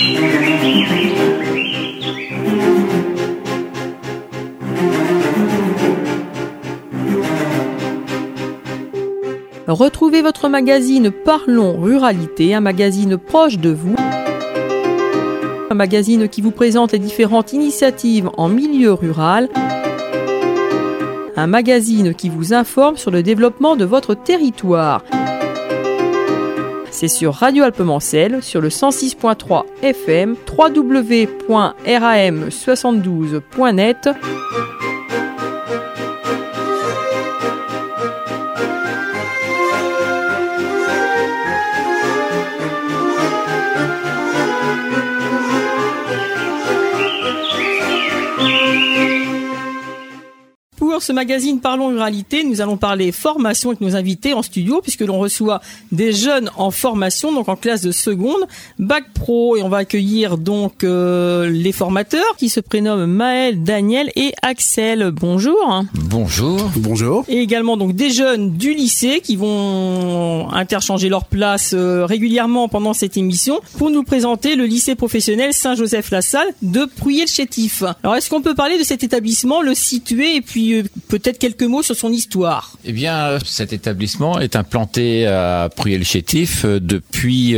Retrouvez votre magazine Parlons Ruralité, un magazine proche de vous. Un magazine qui vous présente les différentes initiatives en milieu rural. Un magazine qui vous informe sur le développement de votre territoire. C'est sur Radio Alpemancel, sur le 106.3 FM, www.ram72.net. Pour ce magazine Parlons Ruralité, nous allons parler formation avec nos invités en studio, puisque l'on reçoit des jeunes en formation, donc en classe de seconde, Bac Pro, et on va accueillir donc les formateurs qui se prénomment Maël, Daniel et Axel. Bonjour. Bonjour. Bonjour. Et également donc des jeunes du lycée qui vont interchanger leur place régulièrement pendant cette émission pour nous présenter le lycée professionnel Saint-Joseph-la-Salle de Pruyé-le-Chétif. Alors est-ce qu'on peut parler de cet établissement, le situer et puis peut-être quelques mots sur son histoire? Eh bien, cet établissement est implanté à Pruyé-le-Chétif depuis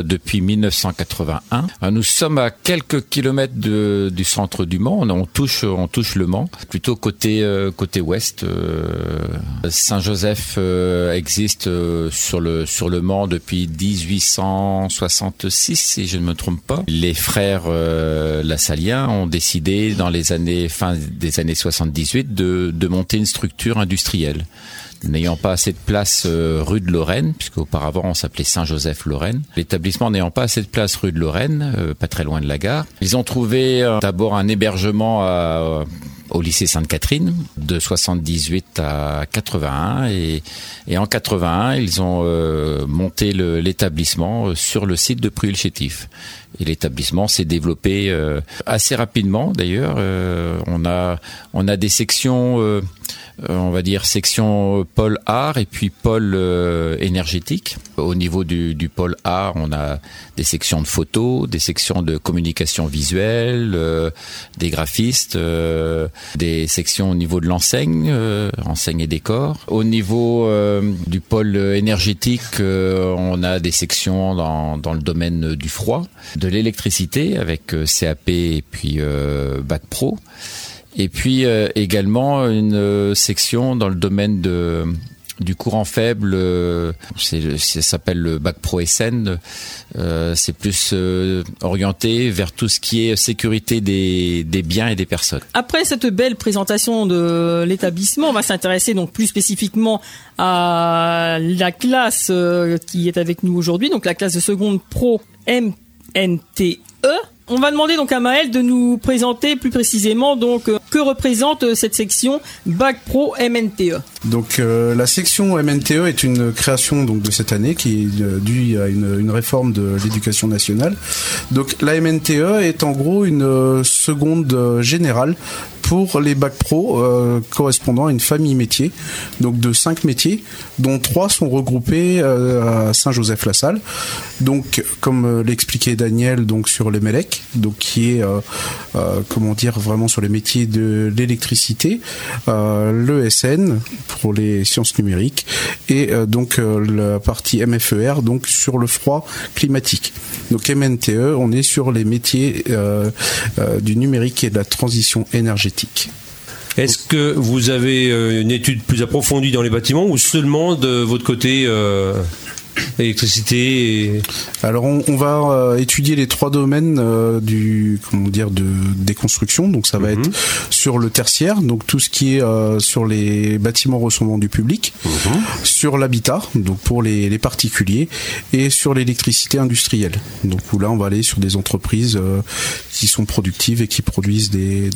1981. Nous sommes à quelques kilomètres du centre du Mans. On touche le Mans, plutôt côté ouest. Saint-Joseph existe sur le Mans depuis 1866, si je ne me trompe pas. Les frères Lassaliens ont décidé dans les fin des années 78 de monter une structure industrielle. N'ayant pas assez de place rue de Lorraine, puisqu'auparavant on s'appelait Saint-Joseph-Lorraine, l'établissement n'ayant pas assez de place rue de Lorraine, pas très loin de la gare, ils ont trouvé d'abord un hébergement au lycée Sainte-Catherine de 78 à 81 et en 81 ils ont monté l'établissement sur le site de Pruyé-le-Chétif. Et l'établissement s'est développé assez rapidement d'ailleurs. On a des sections, on va dire section pôle art et puis pôle énergétique. Au niveau du pôle art, on a des sections de photos, des sections de communication visuelle, des graphistes, des sections au niveau de l'enseigne, enseigne et décor. Au niveau du pôle énergétique, on a des sections dans le domaine du froid, de l'électricité avec CAP et puis Bac Pro. Et puis également une section dans le domaine du courant faible, ça s'appelle le Bac Pro SN. C'est plus orienté vers tout ce qui est sécurité des biens et des personnes. Après cette belle présentation de l'établissement, on va s'intéresser donc plus spécifiquement à la classe qui est avec nous aujourd'hui, donc la classe de seconde Pro MNTE. On va demander donc à Maël de nous présenter plus précisément donc que représente cette section Bac Pro MNTE. Donc la section MNTE est une création donc de cette année qui est due à une réforme de l'éducation nationale. Donc la MNTE est en gros une seconde générale pour les bacs pro correspondant à une famille métier, donc de 5 métiers, dont 3 sont regroupés à Saint-Joseph-la-Salle. Donc, comme l'expliquait Daniel, donc sur les MELEC, donc qui est vraiment sur les métiers de l'électricité, l'ESN pour les sciences numériques et donc la partie MFER donc sur le froid climatique. Donc MNTE, on est sur les métiers du numérique et de la transition énergétique. Est-ce que vous avez une étude plus approfondie dans les bâtiments ou seulement de votre côté électricité Alors on va étudier les 3 domaines des constructions. Donc ça va être sur le tertiaire, donc tout ce qui est sur les bâtiments recevant du public, sur l'habitat, donc pour les particuliers, et sur l'électricité industrielle. Donc où là on va aller sur des entreprises qui sont productives et qui produisent des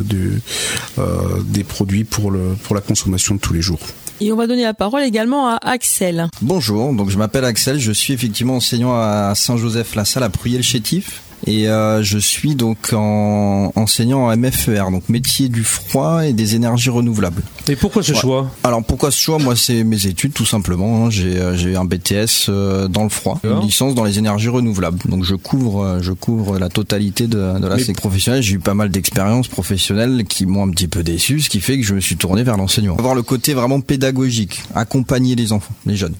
produits pour la consommation de tous les jours. Et on va donner la parole également à Axel. Bonjour, donc je m'appelle Axel, je suis effectivement enseignant à Saint-Joseph-la-Salle à Pruyé-le-Chétif. Et je suis donc enseignant en MFER, donc métier du froid et des énergies renouvelables. Et pourquoi ce choix ? Alors pourquoi ce choix ? Moi, c'est mes études tout simplement. J'ai un BTS dans le froid, une licence dans les énergies renouvelables. Donc je couvre la totalité de la sélection professionnelle. J'ai eu pas mal d'expériences professionnelles qui m'ont un petit peu déçu, ce qui fait que je me suis tourné vers l'enseignement. Avoir le côté vraiment pédagogique, accompagner les enfants, les jeunes.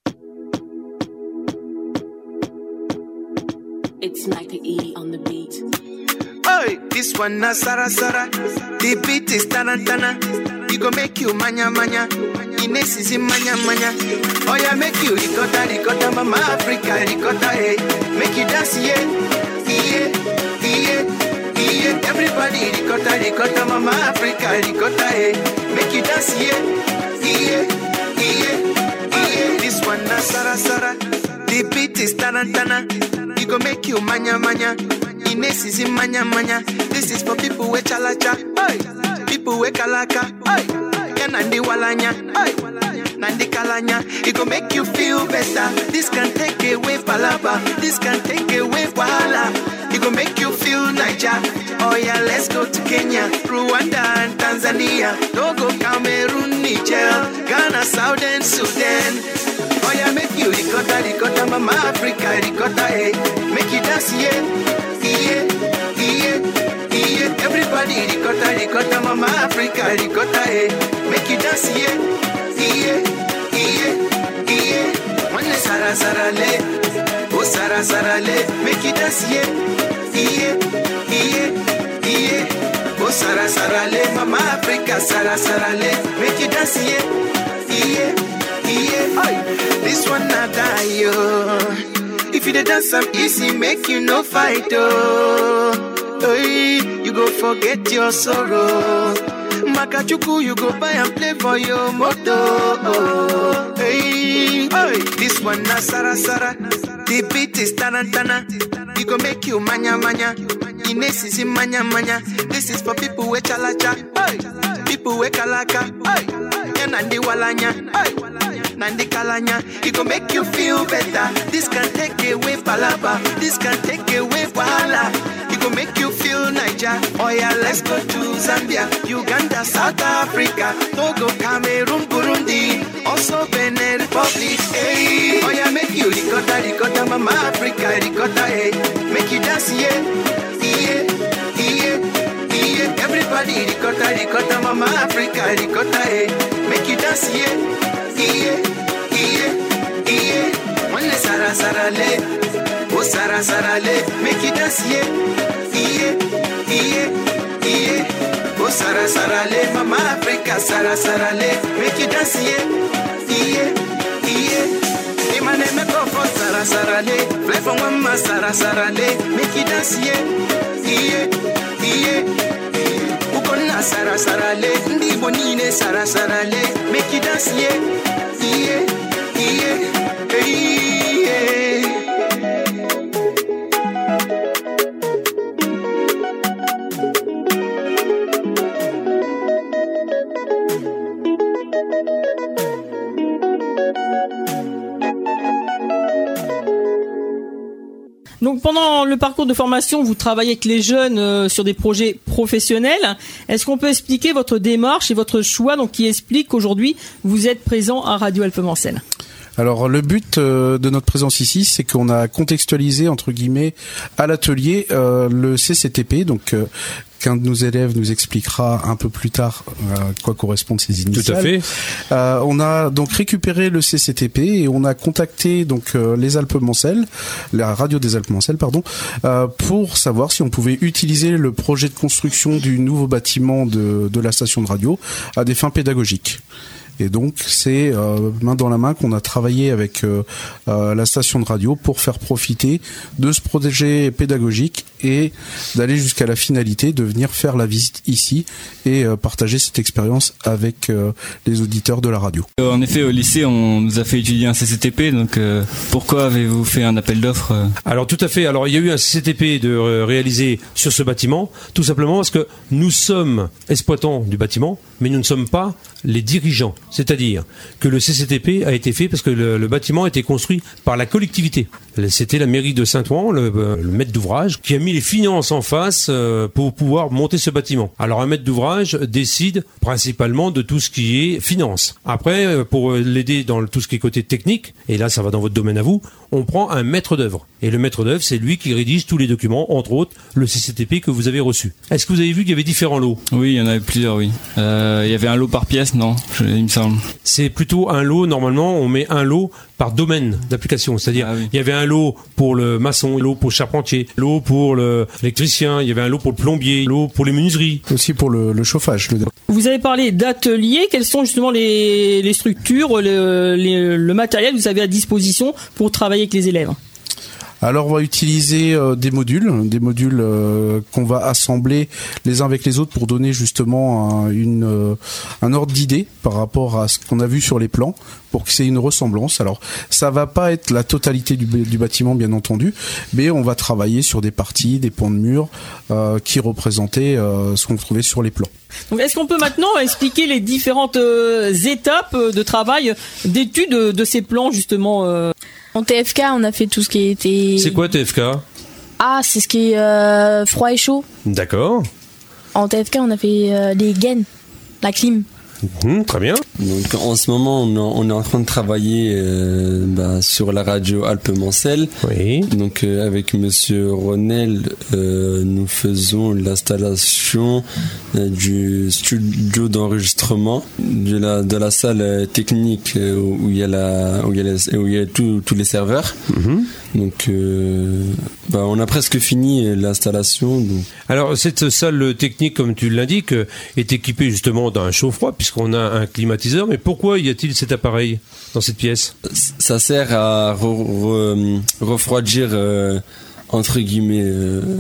It's Mike E on the beat. Oi, this one na Sara Sara. The beat is tarantana. It go make you manya manya. Ines is in manya manya. Oh yeah, make you ricotta, mama Africa, ricotta, hey. Make you dance, yeah, yeah, yeah, yeah. Everybody ricotta, mama Africa, ricotta, hey. Make you dance, yeah, yeah, yeah, yeah. This one na Sara Sara. The beat is tarantana. It go make you manya manya. Ines is in manya manya. This is for people with chalacha, people with kalaka, Nandi walanya, Nandi kalanya. It go make you feel better. This can take away palaba. This can take away wahala. It go make you feel Niger. Oh yeah, let's go to Kenya, Rwanda and Tanzania, Togo, Cameroon, Niger, Ghana, Southern Sudan. Oh yeah, make you ricotta, mama Africa, ricotta, hey. Make you dance, yeah, yeah, yeah, yeah. Everybody ricotta, mama Africa, ricotta, hey. Make you dance, yeah, yeah, yeah, yeah. One Sara Sara le, oh Sara Sara le. Make you dance, yeah, yeah, yeah, yeah. Oh Sara Sara le, mama Africa, Sara Sara le. Make you dance, yeah, yeah, yeah. This one not die, yo. If you dance some easy, make you no fight, oh. Hey, you go forget your sorrow. Makachuku, you go buy and play for your moto. Oh, hey, hey, this one na Sara Sara. The beat is tarantana. It go make you manya manya. Ines is in manya manya. This is for people with chalacha, hey, people with kalaka, hey, Nandi walanya, hey, Nandi kalanya. It go make you feel better. This can take away palaba. This can take away wahala. It go make you feel Niger. Oh yeah, let's go to Zambia, Uganda, South Africa, Togo, Cameroon, Burundi, also Benin Republic. Hey, oh yeah, make you ricotta, mama Africa, ricotta, hey. Make you dance, yeah, yeah, yeah, yeah. Everybody ricotta, mama Africa, ricotta, hey. Make you dance, yeah, yeah, yeah, yeah. One Sara Sara le, oh Sara Sara le. Make you dance, yeah, yeah, yeah, yeah. Oh Sara Sara le, mama Africa, Sara Sara le. Make you dance, yeah, yeah, yeah. Hey, my name is for Sara Sara le. Fly from mama Sara Sara le. Make you dance, yeah, yeah, yeah. Ukona Sara Sara le, ndi bonine Sara Sara le. Make you dance, yeah, yeah, yeah, yeah. Donc pendant le parcours de formation, vous travaillez avec les jeunes sur des projets professionnels. Est-ce qu'on peut expliquer votre démarche et votre choix, donc qui explique qu'aujourd'hui vous êtes présent à Radio Alpes-Mansell? Alors le but de notre présence ici, c'est qu'on a contextualisé entre guillemets à l'atelier le CCTP, donc qu'un de nos élèves nous expliquera un peu plus tard quoi correspondent ces initiales. Tout à fait. On a donc récupéré le CCTP et on a contacté donc les Alpes-Mansell, la radio des Alpes-Mansell, pardon, pour savoir si on pouvait utiliser le projet de construction du nouveau bâtiment de la station de radio à des fins pédagogiques. Et donc c'est main dans la main qu'on a travaillé avec la station de radio pour faire profiter de ce projet pédagogique et d'aller jusqu'à la finalité de venir faire la visite ici et partager cette expérience avec les auditeurs de la radio. En effet, au lycée, on nous a fait étudier un CCTP, donc pourquoi avez-vous fait un appel d'offres ? Alors tout à fait, alors il y a eu un CCTP de réalisé sur ce bâtiment, tout simplement parce que nous sommes exploitants du bâtiment, mais nous ne sommes pas les dirigeants. C'est-à-dire que le CCTP a été fait parce que le bâtiment a été construit par la collectivité. C'était la mairie de Saint-Ouen, le maître d'ouvrage, qui a mis les finances en face pour pouvoir monter ce bâtiment. Alors un maître d'ouvrage décide principalement de tout ce qui est finance. Après, pour l'aider dans tout ce qui est côté technique, et là ça va dans votre domaine à vous, on prend un maître d'œuvre. Et le maître d'œuvre, c'est lui qui rédige tous les documents, entre autres le CCTP que vous avez reçu. Est-ce que vous avez vu qu'il y avait différents lots ? Oui, il y en avait plusieurs, oui. Il y avait un lot par pièce, non ? Il me semble. C'est plutôt un lot, normalement, on met un lot par domaine d'application. C'est-à-dire, il y avait un lot pour le maçon, un lot pour le charpentier, un lot pour l'électricien, il y avait un lot pour le plombier, un lot pour les menuiseries. Aussi pour le chauffage. Vous avez parlé d'ateliers. Quelles sont justement les structures, le matériel que vous avez à disposition pour travailler avec les élèves ? Alors on va utiliser des modules qu'on va assembler les uns avec les autres pour donner justement un ordre d'idée par rapport à ce qu'on a vu sur les plans, pour que c'est une ressemblance. Alors ça va pas être la totalité du bâtiment bien entendu, mais on va travailler sur des parties, des pans de mur qui représentaient ce qu'on trouvait sur les plans. Donc, est-ce qu'on peut maintenant expliquer les différentes étapes de travail, d'études de ces plans justement En TFK, on a fait tout ce qui était... C'est quoi TFK ? Ah, c'est ce qui est froid et chaud. D'accord. En TFK, on a fait les gaines, la clim. Très bien. Donc en ce moment on est en train de travailler sur la radio Alpes-Mancel. Oui. Donc avec Monsieur Ronel, nous faisons l'installation du studio d'enregistrement de la salle technique où il y a tous les serveurs. Donc on a presque fini l'installation. Donc. Alors cette salle technique, comme tu l'indiques, est équipée justement d'un chaud-froid puisqu'on a un climatiseur. Mais pourquoi y a-t-il cet appareil dans cette pièce ? Ça sert à refroidir entre guillemets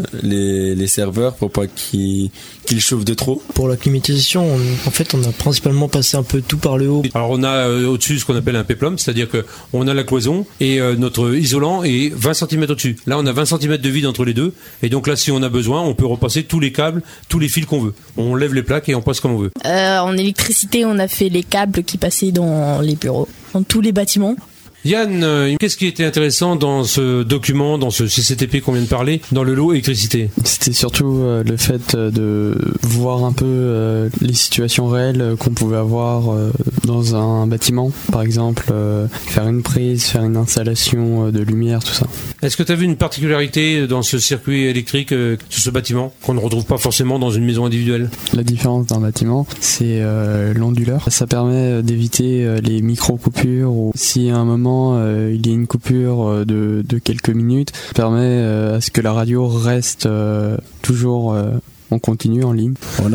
les serveurs pour pas qu'ils chauffent de trop. Pour la climatisation, on a principalement passé un peu tout par le haut. Alors on a au-dessus ce qu'on appelle un péplum, c'est-à-dire que on a la cloison et notre isolant est 20 cm au-dessus. Là on a 20 cm de vide entre les deux et donc là si on a besoin on peut repasser tous les câbles, tous les fils qu'on veut. On lève les plaques et on passe comme on veut. En électricité, on a fait les câbles qui passaient dans les bureaux, dans tous les bâtiments. Yann, qu'est-ce qui était intéressant dans ce document, dans ce CCTP qu'on vient de parler, dans le lot électricité ? C'était surtout le fait de voir un peu les situations réelles qu'on pouvait avoir dans un bâtiment. Par exemple, faire une prise, faire une installation de lumière, tout ça. Est-ce que tu as vu une particularité dans ce circuit électrique, sur ce bâtiment, qu'on ne retrouve pas forcément dans une maison individuelle ? La différence d'un bâtiment, c'est l'onduleur. Ça permet d'éviter les micro-coupures ou si à un moment il y a une coupure de quelques minutes, ça permet à ce que la radio reste toujours en continu, en ligne. On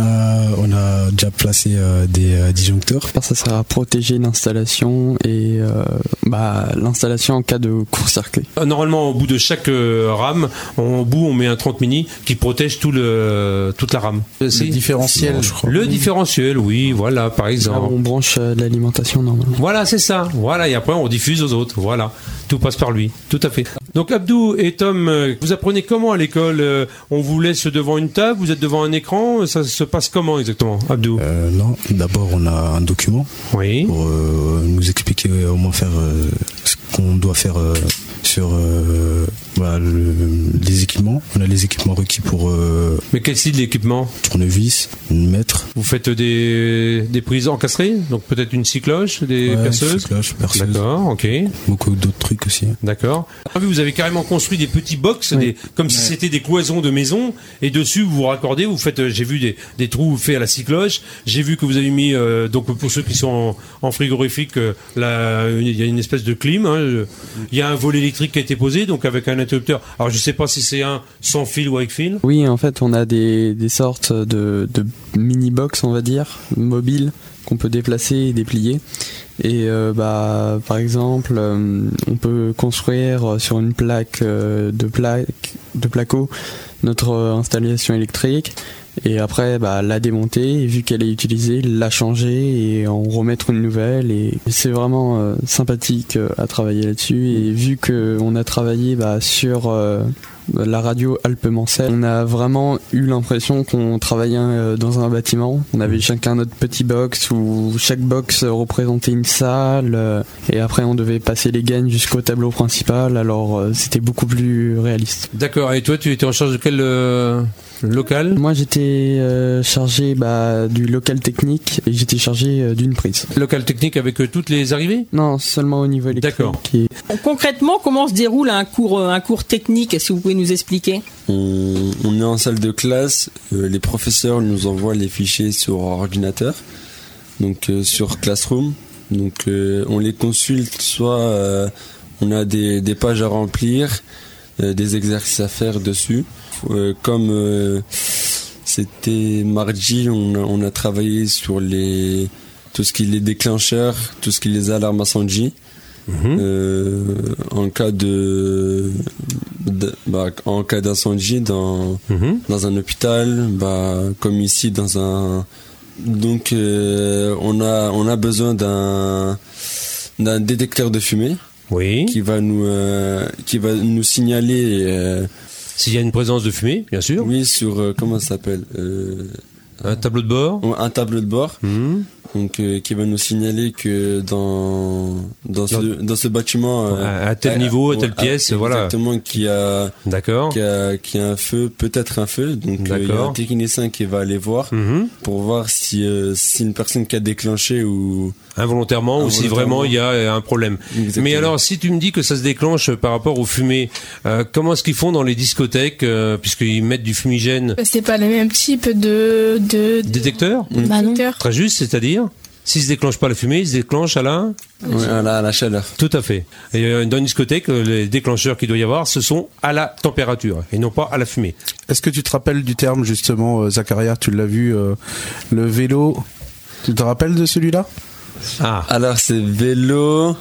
a déjà placé des disjoncteurs. Ça sert à protéger l'installation et l'installation en cas de court-circuit. Normalement, au bout de chaque rame, on met un 30 mini qui protège toute la rame. Le différentiel, je crois. Le différentiel, oui, voilà, par exemple. On branche l'alimentation normalement. Voilà, c'est ça. Voilà, et après on diffuse aux autres. Voilà, tout passe par lui. Tout à fait. Donc Abdou et Tom, vous apprenez comment à l'école ? On vous laisse devant une table, vous êtes devant un écran, ça se passe comment exactement, Abdou ? Non, d'abord on a un document pour nous expliquer comment faire ce qu'on doit faire sur les équipements. On a les équipements requis pour... Mais quel style d'équipement ? Tournevis, une mètre. Vous faites des prises encastrées ? Donc peut-être une scie cloche, des perceuses ? Cycloche, perceuse. D'accord, ok. Beaucoup d'autres trucs aussi. D'accord. Vous avez carrément construit des petits box, comme si c'était des cloisons de maison, et dessus vous vous raccordez, vous faites, j'ai vu des trous faits à la scie cloche, j'ai vu que vous avez mis, donc pour ceux qui sont en frigorifique, il y a une espèce de clim, il y a un volet électrique qui a été posé, donc avec un interrupteur. Alors je sais pas si c'est un sans fil ou avec fil. Oui, en fait on a des sortes de mini-box, on va dire, mobiles, qu'on peut déplacer et déplier. Et par exemple, on peut construire sur une plaque de placo notre installation électrique et après la démonter et vu qu'elle est utilisée, la changer et en remettre une nouvelle. Et c'est vraiment sympathique à travailler là-dessus. Et vu qu'on a travaillé sur la radio Alpes-Mancel. On a vraiment eu l'impression qu'on travaillait dans un bâtiment. On avait chacun notre petit box où chaque box représentait une salle et après on devait passer les gaines jusqu'au tableau principal. Alors c'était beaucoup plus réaliste. D'accord. Et toi, tu étais en charge de quel local ? Moi, j'étais chargé du local technique et j'étais chargé d'une prise. Local technique avec toutes les arrivées ? Non, seulement au niveau électrique. D'accord. Concrètement, comment se déroule un cours technique ? Est-ce que vous pouvez nous expliquer ? On est en salle de classe, les professeurs nous envoient les fichiers sur ordinateur, donc sur Classroom. Donc on les consulte, soit on a des pages à remplir, des exercices à faire dessus. Comme c'était mardi, on a travaillé sur tout ce qui est les déclencheurs, tout ce qui est les alarmes incendie. En cas en cas d'incendie dans un hôpital, comme ici dans un, donc on a besoin d'un détecteur de fumée, qui va nous signaler s'il y a une présence de fumée, bien sûr. Oui, sur comment ça s'appelle, un tableau de bord. Un tableau de bord. Donc qui va nous signaler que dans ce bâtiment à tel niveau, à telle pièce, exactement, qui a un feu, peut-être un feu. Donc il y a un technicien qui va aller voir pour voir si une personne qui a déclenché ou involontairement ou si vraiment il y a un problème. Exactement. Mais alors, si tu me dis que ça se déclenche par rapport aux fumées, comment est-ce qu'ils font dans les discothèques, puisqu'ils mettent du fumigène ? C'est pas le même type de détecteur. Très juste, c'est-à-dire s'il se déclenche pas la fumée, il se déclenche à la chaleur. Tout à fait. Et dans une discothèque, les déclencheurs qu'il doit y avoir, ce sont à la température et non pas à la fumée. Est-ce que tu te rappelles du terme justement, Zacharia, tu l'as vu, le vélo, tu te rappelles de celui-là ? Alors c'est vélo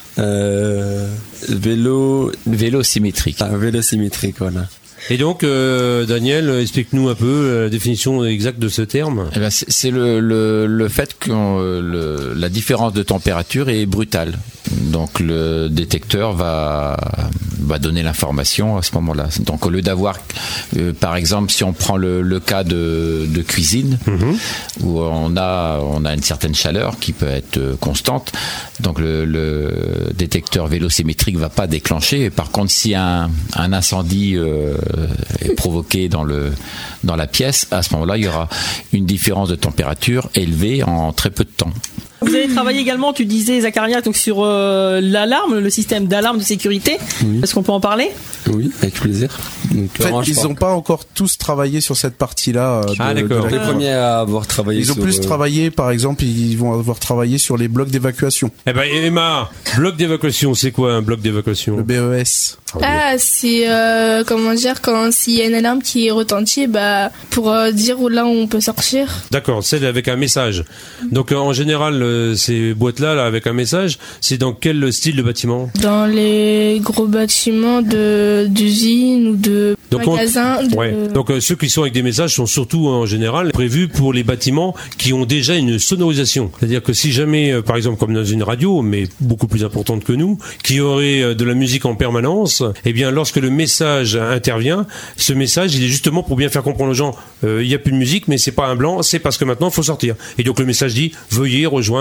symétrique. Vélo symétrique, voilà. Et donc, Daniel, explique-nous un peu la définition exacte de ce terme. Eh ben, c'est le fait que la différence de température est brutale. Donc le détecteur va donner l'information à ce moment-là. Donc au lieu d'avoir, par exemple, si on prend le cas de cuisine, où on a une certaine chaleur qui peut être constante, donc le détecteur vélosymétrique va pas déclencher. Par contre, si un incendie est provoqué dans la pièce, à ce moment-là, il y aura une différence de température élevée en très peu de temps. Vous avez travaillé également, tu disais, Zacharia, donc sur l'alarme, le système d'alarme de sécurité. Oui. Est-ce qu'on peut en parler ? Oui, avec plaisir. Donc, en fait, ils n'ont pas encore tous travaillé sur cette partie-là. D'accord. Les premiers à avoir travaillé. Ils ont plus travaillé, par exemple, ils vont avoir travaillé sur les blocs d'évacuation. Eh ben, Emma, bloc d'évacuation, c'est quoi un bloc d'évacuation ? Le BES. C'est comment dire, quand s'il y a une alarme qui retentit, pour dire où là on peut sortir. D'accord, c'est avec un message. Donc en général, ces boîtes-là, avec un message, c'est dans quel style de bâtiment ? Dans les gros bâtiments d'usines ou de magasins. Donc ceux qui sont avec des messages sont surtout en général prévus pour les bâtiments qui ont déjà une sonorisation. C'est-à-dire que si jamais, par exemple comme dans une radio, mais beaucoup plus importante que nous, qui aurait de la musique en permanence, eh bien lorsque le message intervient, ce message il est justement pour bien faire comprendre aux gens, il n'y a plus de musique, mais c'est pas un blanc, c'est parce que maintenant il faut sortir. Et donc le message dit veuillez rejoindre.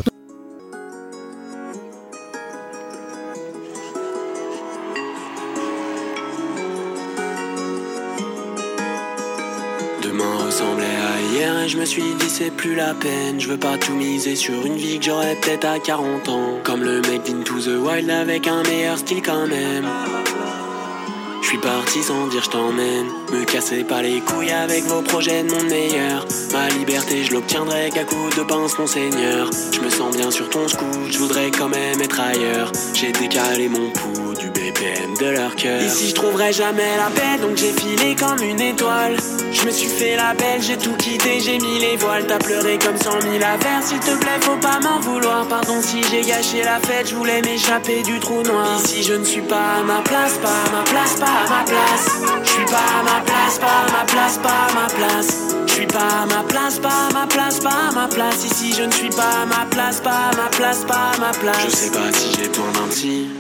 Demain ressemblait à hier et je me suis dit c'est plus la peine. Je veux pas tout miser sur une vie que j'aurais peut-être à 40 ans. Comme le mec d'Into the Wild avec un meilleur style quand même. Je suis parti sans dire je t'emmène. Me cassez pas les couilles avec vos projets de monde meilleur. Ma liberté je l'obtiendrai qu'à coups de pince mon seigneur. Je me sens bien sur ton scout, je voudrais quand même être ailleurs. J'ai décalé mon pouls du BPM de leur cœur. Ici je trouverai jamais la paix, donc j'ai filé comme une étoile. Je me suis fait la belle, j'ai tout quitté, j'ai mis les voiles. T'as pleuré comme 100 000 affaires, s'il te plaît faut pas m'en vouloir. Pardon si j'ai gâché la fête, je voulais m'échapper du trou noir. Ici je ne suis pas à ma place, pas à ma place, pas à ma place. Je suis pas à ma place, pas à ma place, pas à ma place. Je suis pas à ma place, pas à ma place, pas à ma place. Ici je ne suis pas à ma place, pas à ma place, pas à ma place. Je sais pas si j'ai besoin d'un psy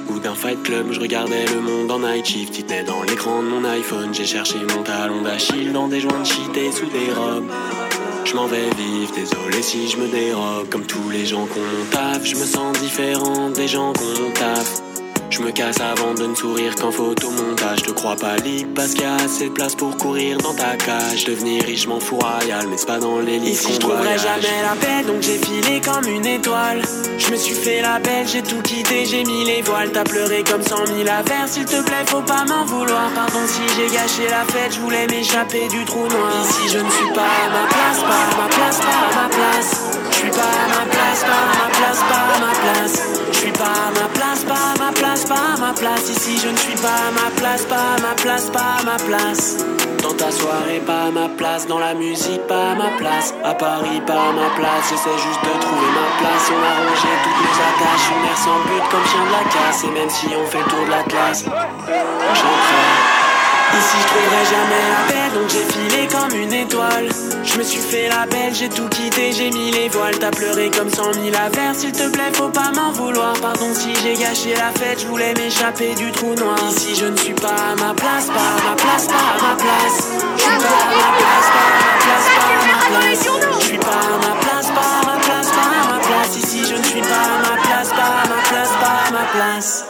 ou d'un fight club. Je regardais le monde en night shift, il tenait dans l'écran de mon iPhone. J'ai cherché mon talon d'Achille dans des joints de shit et sous des robes. Je m'en vais vivre, désolé si je me dérobe. Comme tous les gens qu'on mon taf, je me sens différent des gens qu'on mon taf. Je me casse avant de ne sourire qu'en photomontage. Te crois pas libre parce qu'il y a assez de place pour courir dans ta cage. Devenir riche m'en fous royal, mais c'est pas dans les livres qu'on voyage. Ici je trouverai jamais la paix, donc j'ai filé comme une étoile. Je me suis fait la belle, j'ai tout quitté, j'ai mis les voiles. T'as pleuré comme 100 000 affaires, s'il te plaît faut pas m'en vouloir. Pardon si j'ai gâché la fête, je voulais m'échapper du trou noir. Ici je ne suis pas à ma place, pas à ma place, pas à ma place. Je suis pas à ma place, pas à ma place, pas à ma place. Je suis pas à ma place, pas à ma place, pas à ma place. Ici je ne suis pas à ma place, pas à ma place, pas à ma place. Dans ta soirée, pas à ma place. Dans la musique, pas à ma place. À Paris, pas à ma place. J'essaie juste de trouver ma place. On a rangé toutes nos attaches. Une mère sans but comme chien de la casse. Et même si on fait le tour de la classe, j'entrais. Ici je trouverai jamais la paix, donc j'ai filé comme une étoile. Je me suis fait la belle, j'ai tout quitté, j'ai mis les voiles. T'as pleuré comme 100 000 affaires, s'il te plaît faut pas m'en vouloir. Pardon si j'ai gâché la fête, je voulais m'échapper du trou noir. Ici je ne suis pas à ma place, pas à ma place, pas à ma place. Je suis pas à ma place, pas à ma place, pas à ma place. Je suis pas à ma place, pas à ma place, pas à ma place. Ici je ne suis pas à ma place, pas à ma place, pas à ma place.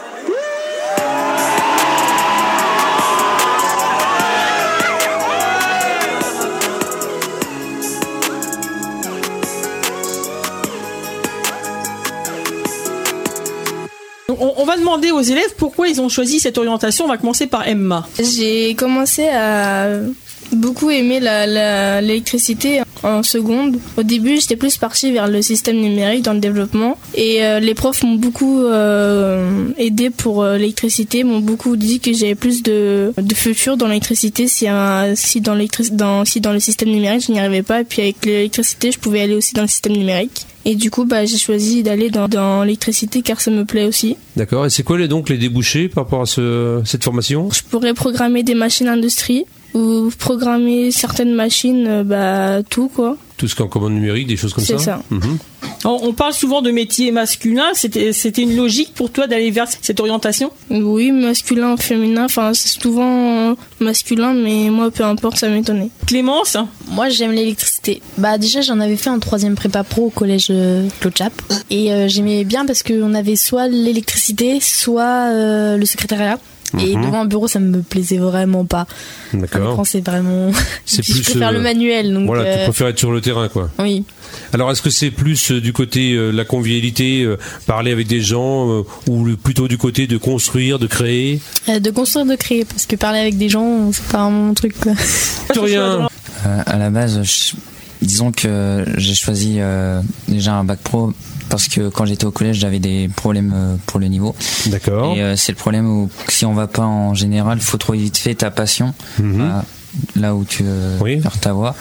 On va demander aux élèves pourquoi ils ont choisi cette orientation. On va commencer par Emma. J'ai commencé à beaucoup aimer l'électricité en seconde. Au début, j'étais plus partie vers le système numérique dans le développement. Et les profs m'ont beaucoup aidé pour l'électricité, m'ont beaucoup dit que j'avais plus de futur dans l'électricité si dans le système numérique, je n'y arrivais pas. Et puis avec l'électricité, je pouvais aller aussi dans le système numérique. Et du coup, j'ai choisi d'aller dans l'électricité car ça me plaît aussi. D'accord. Et c'est quoi donc les débouchés par rapport à cette formation ? Je pourrais programmer des machines industrie ou programmer certaines machines, tout quoi. Tout ce qui est en commande numérique, des choses comme ça. C'est ça. Mhm. On parle souvent de métiers masculins. C'était une logique pour toi d'aller vers cette orientation ? Oui, masculin, féminin. Enfin, c'est souvent masculin, mais moi, peu importe, ça m'étonnait. Clémence ? Moi, j'aime l'électricité. Déjà, j'en avais fait en 3e prépa pro au collège Claude Chap. Et j'aimais bien parce qu'on avait soit l'électricité, soit le secrétariat. Et devant un bureau, ça me plaisait vraiment pas. D'accord. C'est vraiment. Je préfère le manuel. Donc voilà, tu préfères être sur le terrain, quoi. Oui. Alors, est-ce que c'est plus du côté la convivialité, parler avec des gens, ou plutôt du côté de construire, de créer ? De construire, de créer, parce que parler avec des gens, c'est pas mon truc, quoi. Rien. À la base, disons que j'ai choisi déjà un bac pro. Parce que quand j'étais au collège, j'avais des problèmes pour le niveau. D'accord. Et c'est le problème où si on va pas en général, faut trouver vite fait ta passion, là où tu veux faire ta voie.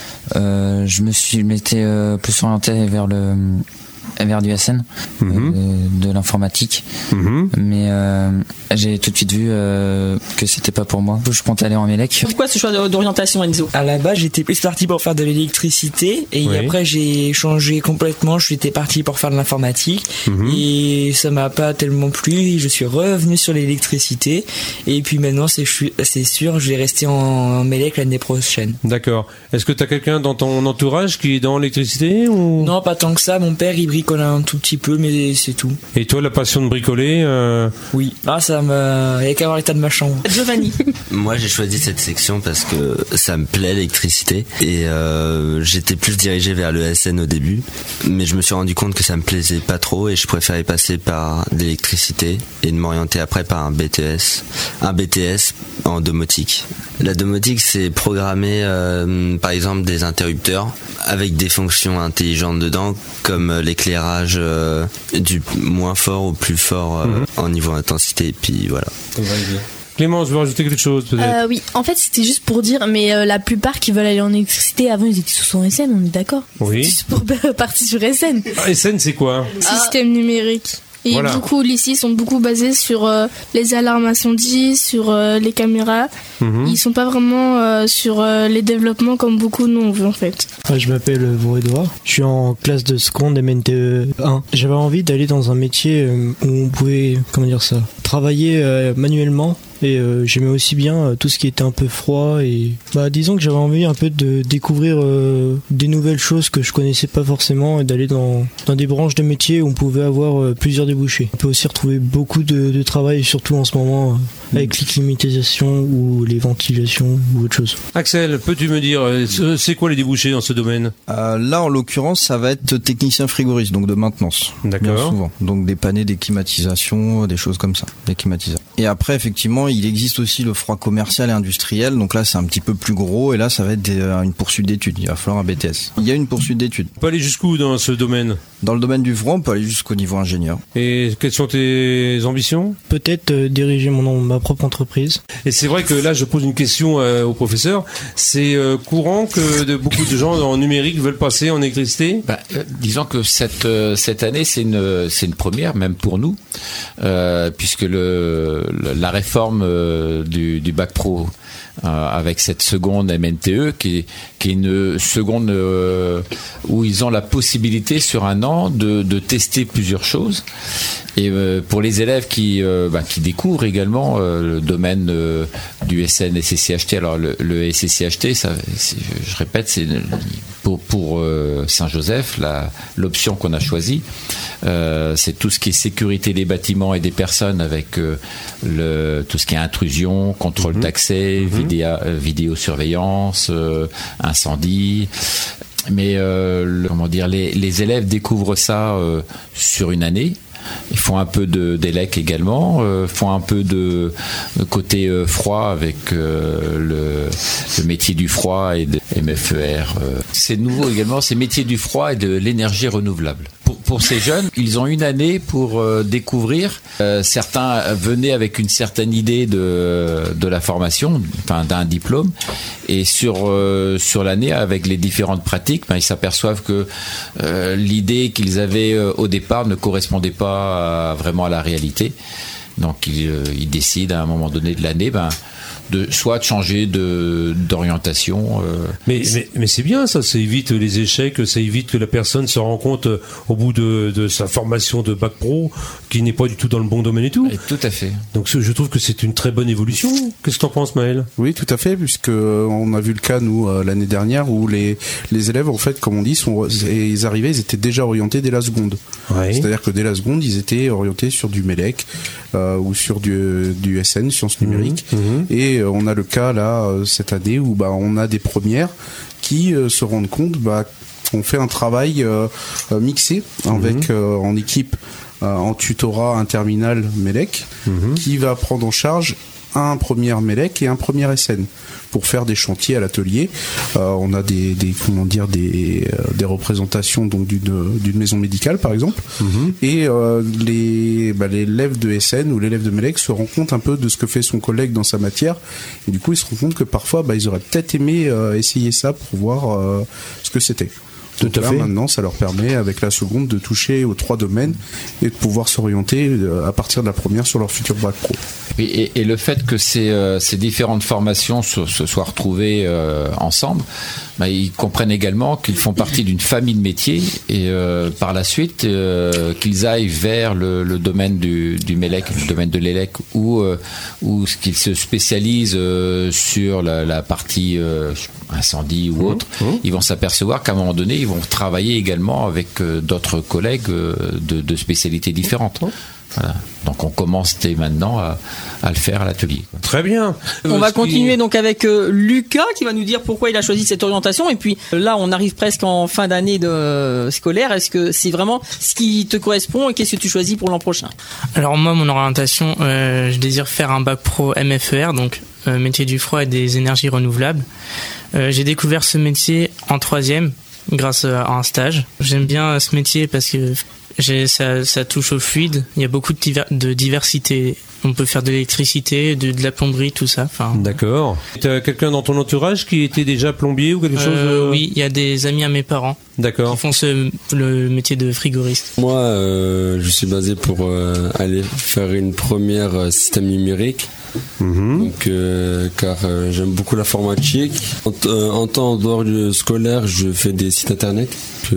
Je m'étais plus orienté vers du SN, de l'informatique, mais j'ai tout de suite vu que c'était pas pour moi. Je comptais aller en Mélec. Pourquoi ce choix d'orientation, Enzo ? À la base, j'étais plus parti pour faire de l'électricité et après j'ai changé complètement. J'étais parti pour faire de l'informatique et ça m'a pas tellement plu. Je suis revenu sur l'électricité et puis maintenant c'est sûr, je vais rester en Mélec l'année prochaine. D'accord. Est-ce que tu as quelqu'un dans ton entourage qui est dans l'électricité ou... Non, pas tant que ça. Mon père, il bricole un tout petit peu, mais c'est tout. Et toi, la passion de bricoler Oui. Ah, ça il n'y a qu'à voir l'état de ma chambre. Giovanni. Moi, j'ai choisi cette section parce que ça me plaît, l'électricité. Et j'étais plus dirigé vers le SN au début. Mais je me suis rendu compte que ça me plaisait pas trop et je préférais passer par l'électricité et de m'orienter après par un BTS en domotique. La domotique, c'est programmer, par exemple, des interrupteurs avec des fonctions intelligentes dedans, comme l'éclairage du moins fort au plus fort en niveau intensité. Et puis voilà. Clémence, je veux rajouter quelque chose peut-être. Oui, en fait c'était juste pour dire, mais la plupart qui veulent aller en électricité, avant ils étaient tous en SN, on est d'accord ? Oui. Juste pour partir sur SN. SN c'est quoi ? Système numérique. Et beaucoup lycées sont beaucoup basés sur les alarmes incendies, sur les caméras. Ils sont pas vraiment sur les développements comme beaucoup nous on veut en fait. Je m'appelle Edouard, je suis en classe de seconde MNTE 1. J'avais envie d'aller dans un métier où on pouvait, travailler manuellement. Et j'aimais aussi bien tout ce qui était un peu froid et disons que j'avais envie un peu de découvrir des nouvelles choses que je connaissais pas forcément et d'aller dans des branches de métiers où on pouvait avoir plusieurs débouchés. On peut aussi retrouver beaucoup de travail, surtout en ce moment avec les climatisations ou les ventilations ou autre chose. Axel, peux-tu me dire c'est quoi les débouchés dans ce domaine? Là en l'occurrence ça va être technicien frigoriste, donc de maintenance. D'accord. Bien souvent. Donc dépanner des climatisations, des choses comme ça, des climatiseurs. Et après effectivement il existe aussi le froid commercial et industriel, donc là c'est un petit peu plus gros et là ça va être une poursuite d'études, il va falloir un BTS. Il y a une poursuite d'études. On peut aller jusqu'où dans ce domaine? Dans le domaine du froid on peut aller jusqu'au niveau ingénieur. Et quelles sont tes ambitions? Peut-être diriger ma propre entreprise. Et c'est vrai que là je pose une question au professeur, c'est courant que beaucoup de gens en numérique veulent passer en électricité? Disons que cette année c'est une première même pour nous, puisque la réforme du bac pro avec cette seconde MNTE qui est une seconde où ils ont la possibilité sur un an de tester plusieurs choses. Et pour les élèves qui découvrent également le domaine du SN et SCHT, alors le SCHT, je répète, c'est pour Saint-Joseph, l'option qu'on a choisie, c'est tout ce qui est sécurité des bâtiments et des personnes avec tout ce qui est intrusion, contrôle d'accès, vidéosurveillance, incendie. Mais les élèves découvrent ça sur une année. Ils font un peu d'élec également, font un peu de côté froid avec le métier du froid et de MFER. C'est nouveau également, c'est métier du froid et de l'énergie renouvelable. Pour ces jeunes, ils ont une année pour découvrir. Certains venaient avec une certaine idée de la formation, d'un diplôme, et sur l'année, avec les différentes pratiques, ils s'aperçoivent que l'idée qu'ils avaient au départ ne correspondait pas vraiment à la réalité. Donc ils décident à un moment donné de l'année, soit de changer d'orientation. Mais c'est bien ça évite les échecs, ça évite que la personne se rende compte au bout de sa formation de bac pro qu'il n'est pas du tout dans le bon domaine et tout. Et tout à fait. Donc je trouve que c'est une très bonne évolution. Qu'est-ce que t'en penses, Maël? Oui, tout à fait, puisque on a vu le cas nous l'année dernière où les élèves en fait, comme on dit, ils arrivaient, ils étaient déjà orientés dès la seconde. Ouais. C'est-à-dire que dès la seconde, ils étaient orientés sur du MELEC ou sur du SN, sciences numériques. Et on a le cas là cette année où on a des premières qui se rendent compte qu'on fait un travail mixé avec en équipe en tutorat un terminal MELEC qui va prendre en charge un premier MELEC et un premier SN pour faire des chantiers à l'atelier. On a des représentations donc d'une maison médicale par exemple, et l'élève de SN ou l'élève de MELEC se rend compte un peu de ce que fait son collègue dans sa matière, et du coup il se rend compte que parfois ils auraient peut-être aimé essayer ça pour voir ce que c'était. Donc là, maintenant, ça leur permet, avec la seconde, de toucher aux 3 domaines et de pouvoir s'orienter à partir de la première sur leur futur bac pro. Et le fait que ces différentes formations se soient retrouvées ensemble, ils comprennent également qu'ils font partie d'une famille de métiers et par la suite qu'ils aillent vers le domaine du MELEC, le domaine de l'ELEC, ou qu'ils se spécialisent sur la partie incendie ou autre. Ils vont s'apercevoir qu'à un moment donné, ils vont travailler également avec d'autres collègues de spécialités différentes. Voilà. Donc on commence dès maintenant à le faire à l'atelier. Très bien. On va continuer donc avec Lucas qui va nous dire pourquoi il a choisi cette orientation. Et puis là, on arrive presque en fin d'année scolaire. Est-ce que c'est vraiment ce qui te correspond et qu'est-ce que tu choisis pour l'an prochain? Alors moi, mon orientation, je désire faire un bac pro MFER, donc métier du froid et des énergies renouvelables. J'ai découvert ce métier en 3e grâce à un stage. J'aime bien ce métier parce que ça touche au fluide. Il y a beaucoup de diversité On peut faire de l'électricité, de la plomberie, tout ça. D'accord. T'as quelqu'un dans ton entourage qui était déjà plombier ou quelque chose Oui, il y a des amis à mes parents. D'accord. Qui font le métier de frigoriste. Moi, je suis basé pour aller faire une première système numérique. Donc, car j'aime beaucoup l'informatique. En temps en dehors du scolaire, je fais des sites internet.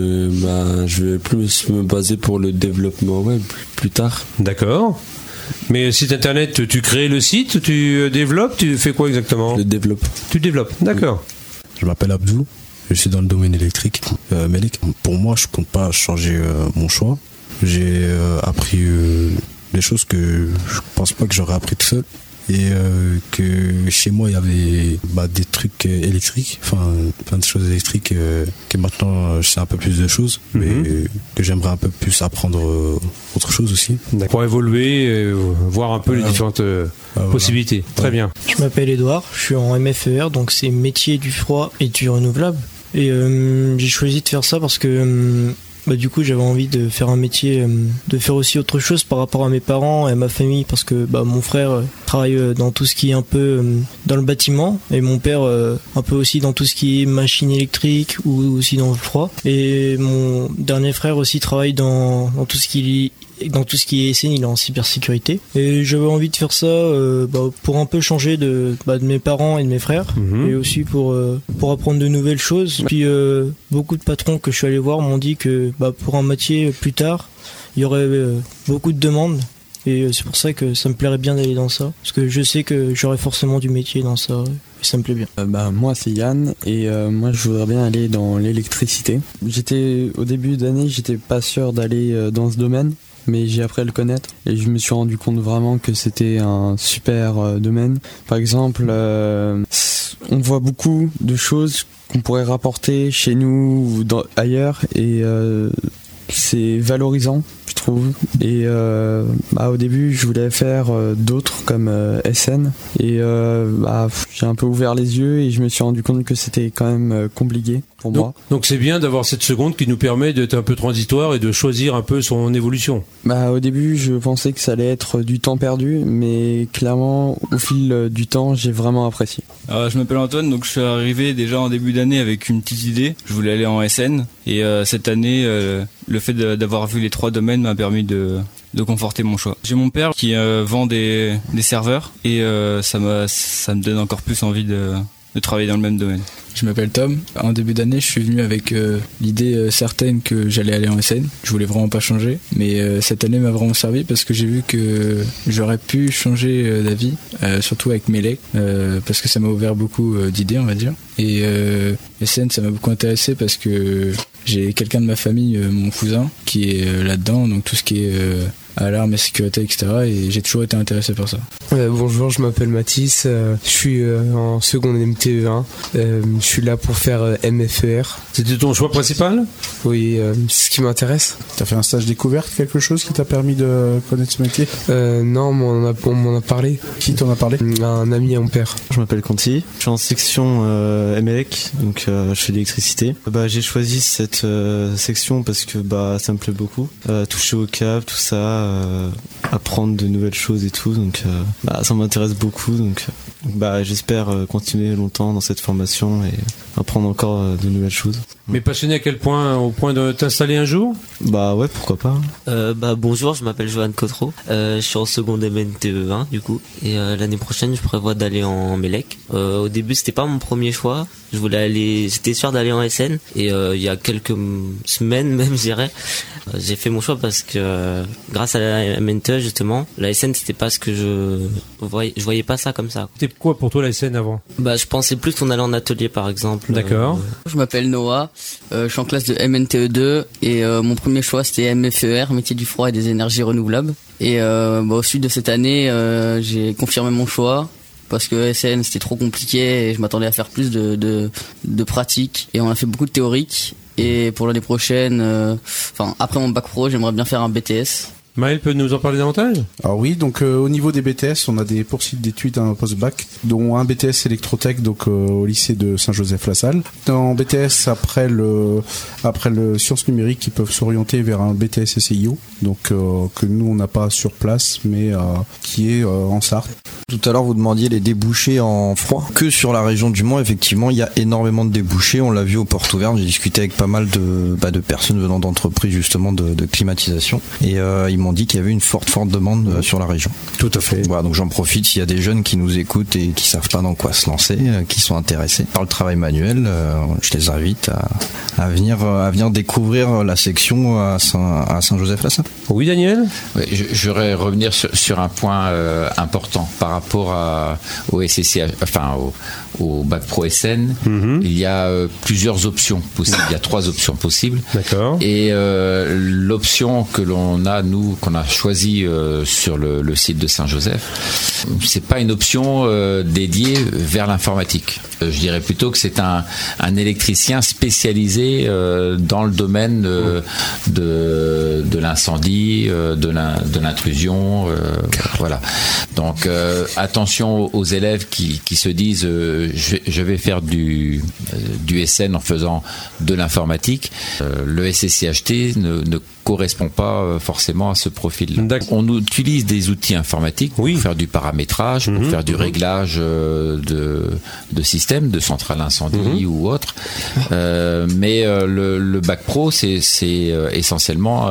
Je vais plus me baser pour le développement web plus tard. D'accord. Mais site internet, tu crées le site, tu développes, tu fais quoi exactement ? Je le développe. Tu développes, d'accord. Je m'appelle Abdou, je suis dans le domaine électrique. Pour moi, je compte pas changer mon choix. J'ai appris des choses que je pense pas que j'aurais appris tout seul. Et que chez moi il y avait des trucs électriques, plein de choses électriques, que maintenant je sais un peu plus de choses, mais que j'aimerais un peu plus apprendre autre chose aussi. Pour évoluer, voir un peu les différentes possibilités. Très bien. Je m'appelle Edouard, je suis en MFER, donc c'est métier du froid et du renouvelable. Et j'ai choisi de faire ça parce que du coup j'avais envie de faire un métier, de faire aussi autre chose par rapport à mes parents et à ma famille, parce que mon frère travaille dans tout ce qui est un peu dans le bâtiment, et mon père un peu aussi dans tout ce qui est machine électrique ou aussi dans le froid, et mon dernier frère aussi travaille dans tout ce qui est SN, il est en cybersécurité. Et j'avais envie de faire ça pour un peu changer de mes parents et de mes frères, et aussi pour apprendre de nouvelles choses. Puis beaucoup de patrons que je suis allé voir m'ont dit que pour un métier plus tard, il y aurait beaucoup de demandes. Et c'est pour ça que ça me plairait bien d'aller dans ça, parce que je sais que j'aurai forcément du métier dans ça, et ça me plaît bien. Moi c'est Yann, et moi je voudrais bien aller dans l'électricité. Au début d'année, j'étais pas sûr d'aller dans ce domaine, mais j'ai appris à le connaître et je me suis rendu compte vraiment que c'était un super domaine. Par exemple, on voit beaucoup de choses qu'on pourrait rapporter chez nous ou ailleurs, et c'est valorisant, je trouve. Et au début je voulais faire d'autres comme SN, et j'ai un peu ouvert les yeux et je me suis rendu compte que c'était quand même compliqué pour moi. Donc c'est bien d'avoir cette seconde qui nous permet d'être un peu transitoire et de choisir un peu son évolution. Au début je pensais que ça allait être du temps perdu, mais clairement au fil du temps j'ai vraiment apprécié. Je m'appelle Antoine, donc je suis arrivé déjà en début d'année avec une petite idée. Je voulais aller en SN, et cette année le fait d'avoir vu les 3 domaines m'a permis de conforter mon choix. J'ai mon père qui vend des serveurs, et ça me donne encore plus envie de travailler dans le même domaine. Je m'appelle Tom. En début d'année, je suis venu avec l'idée certaine que j'allais aller en SN. Je voulais vraiment pas changer, mais cette année m'a vraiment servi parce que j'ai vu que j'aurais pu changer d'avis, surtout avec Melec, parce que ça m'a ouvert beaucoup d'idées, on va dire. Et SN, ça m'a beaucoup intéressé parce que j'ai quelqu'un de ma famille, mon cousin, qui est là-dedans, donc tout ce qui est alarme et sécurité, etc. Et j'ai toujours été intéressé par ça. Bonjour, je m'appelle Mathis, je suis en seconde MTE1, je suis là pour faire MFER. C'était ton choix principal ? Oui, c'est ce qui m'intéresse. T'as fait un stage découverte, quelque chose qui t'a permis de connaître ce métier ? Non, on m'en a parlé. Qui t'en a parlé ? Un ami à mon père. Je m'appelle Conti, je suis en section MLEC, donc je fais de l'électricité. J'ai choisi cette section parce que ça me plaît beaucoup. Toucher au câble, tout ça, apprendre de nouvelles choses et tout, donc ça m'intéresse beaucoup, donc j'espère continuer longtemps dans cette formation et apprendre encore de nouvelles choses. Mais passionné à quel point ? Au point de t'installer un jour ? Ouais, pourquoi pas. Bonjour, je m'appelle Johan Cotreau, je suis en seconde MNTE1 du coup, et l'année prochaine je prévois d'aller en MELEC. Au début c'était pas mon premier choix, j'étais sûr d'aller en SN, et il y a quelques semaines même je dirais, j'ai fait mon choix parce que grâce à la MNTE justement, la SN c'était pas ce que je voyais pas ça comme ça. C'était quoi pour toi la SN avant ? Je pensais plus qu'on allait en atelier par exemple. D'accord. Je m'appelle Noah, je suis en classe de MNTE2 et mon premier choix c'était MFER, métier du froid et des énergies renouvelables. Et au sud de cette année, j'ai confirmé mon choix parce que SN c'était trop compliqué et je m'attendais à faire plus de pratiques, et on a fait beaucoup de théoriques. Et pour l'année prochaine, après mon bac pro, j'aimerais bien faire un BTS. Maël peut nous en parler davantage? Alors oui, donc au niveau des BTS, on a des poursuites d'études en post-bac, dont un BTS électrotech donc au lycée de Saint-Joseph-la-Salle. En BTS, après le sciences numériques, ils peuvent s'orienter vers un BTS SIO, donc que nous on n'a pas sur place, mais qui est en Sarthe. Tout à l'heure, vous demandiez les débouchés en froid. Que sur la région du Mans, effectivement, il y a énormément de débouchés. On l'a vu aux portes ouvertes. J'ai discuté avec pas mal de personnes venant d'entreprises justement de climatisation, et ils m'ont dit qu'il y avait une forte demande sur la région. Tout à fait. Voilà, donc j'en profite s'il y a des jeunes qui nous écoutent et qui savent pas dans quoi se lancer, qui sont intéressés par le travail manuel, je les invite à venir découvrir la section à Saint-Joseph-la-Salle. Oui, Daniel. Oui, j'aurais revenir sur un point important par rapport au SCCH, enfin au bac pro SN. Il y a plusieurs options possibles. Il y a 3 options possibles. D'accord. Et l'option que l'on a, nous, qu'on a choisie sur le site de Saint-Joseph, c'est pas une option dédiée vers l'informatique. Je dirais plutôt que c'est un électricien spécialisé dans le domaine de l'incendie, de l'intrusion, voilà. Donc attention aux élèves qui se disent je vais faire du SN en faisant de l'informatique. Le SCCHT ne correspond pas forcément à ce profil. On utilise des outils informatiques pour faire du paramétrage, pour faire du réglage de systèmes, de centrales incendie ou autre. Mais le bac pro, c'est essentiellement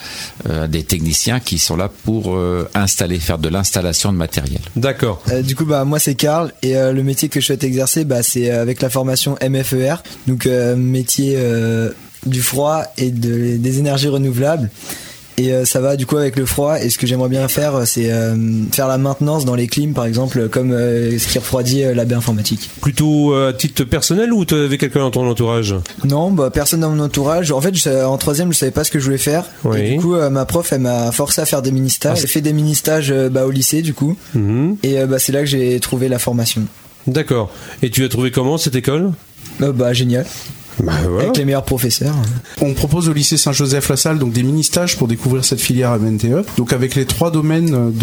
des techniciens qui sont là pour faire de l'installation de matériel. D'accord. Du coup, moi c'est Karl, et le métier que je souhaite exercer, c'est avec la formation MFER, donc métier du froid et des énergies renouvelables. Et ça va du coup avec le froid, et ce que j'aimerais bien faire, c'est faire la maintenance dans les clims, par exemple, comme ce qui refroidit la baie informatique. Plutôt à titre personnel, ou tu avais quelqu'un dans ton entourage? Non, personne dans mon entourage. En fait, en 3e, je savais pas ce que je voulais faire. Oui. Et du coup, ma prof, elle m'a forcé à faire des mini-stages. J'ai fait des mini-stages au lycée, du coup. Et c'est là que j'ai trouvé la formation. D'accord. Et tu as trouvé comment cette école? Génial. Voilà. Avec les meilleurs professeurs. On propose au lycée Saint-Joseph-la-Salle donc des mini-stages pour découvrir cette filière MNTE. Donc avec les 3 domaines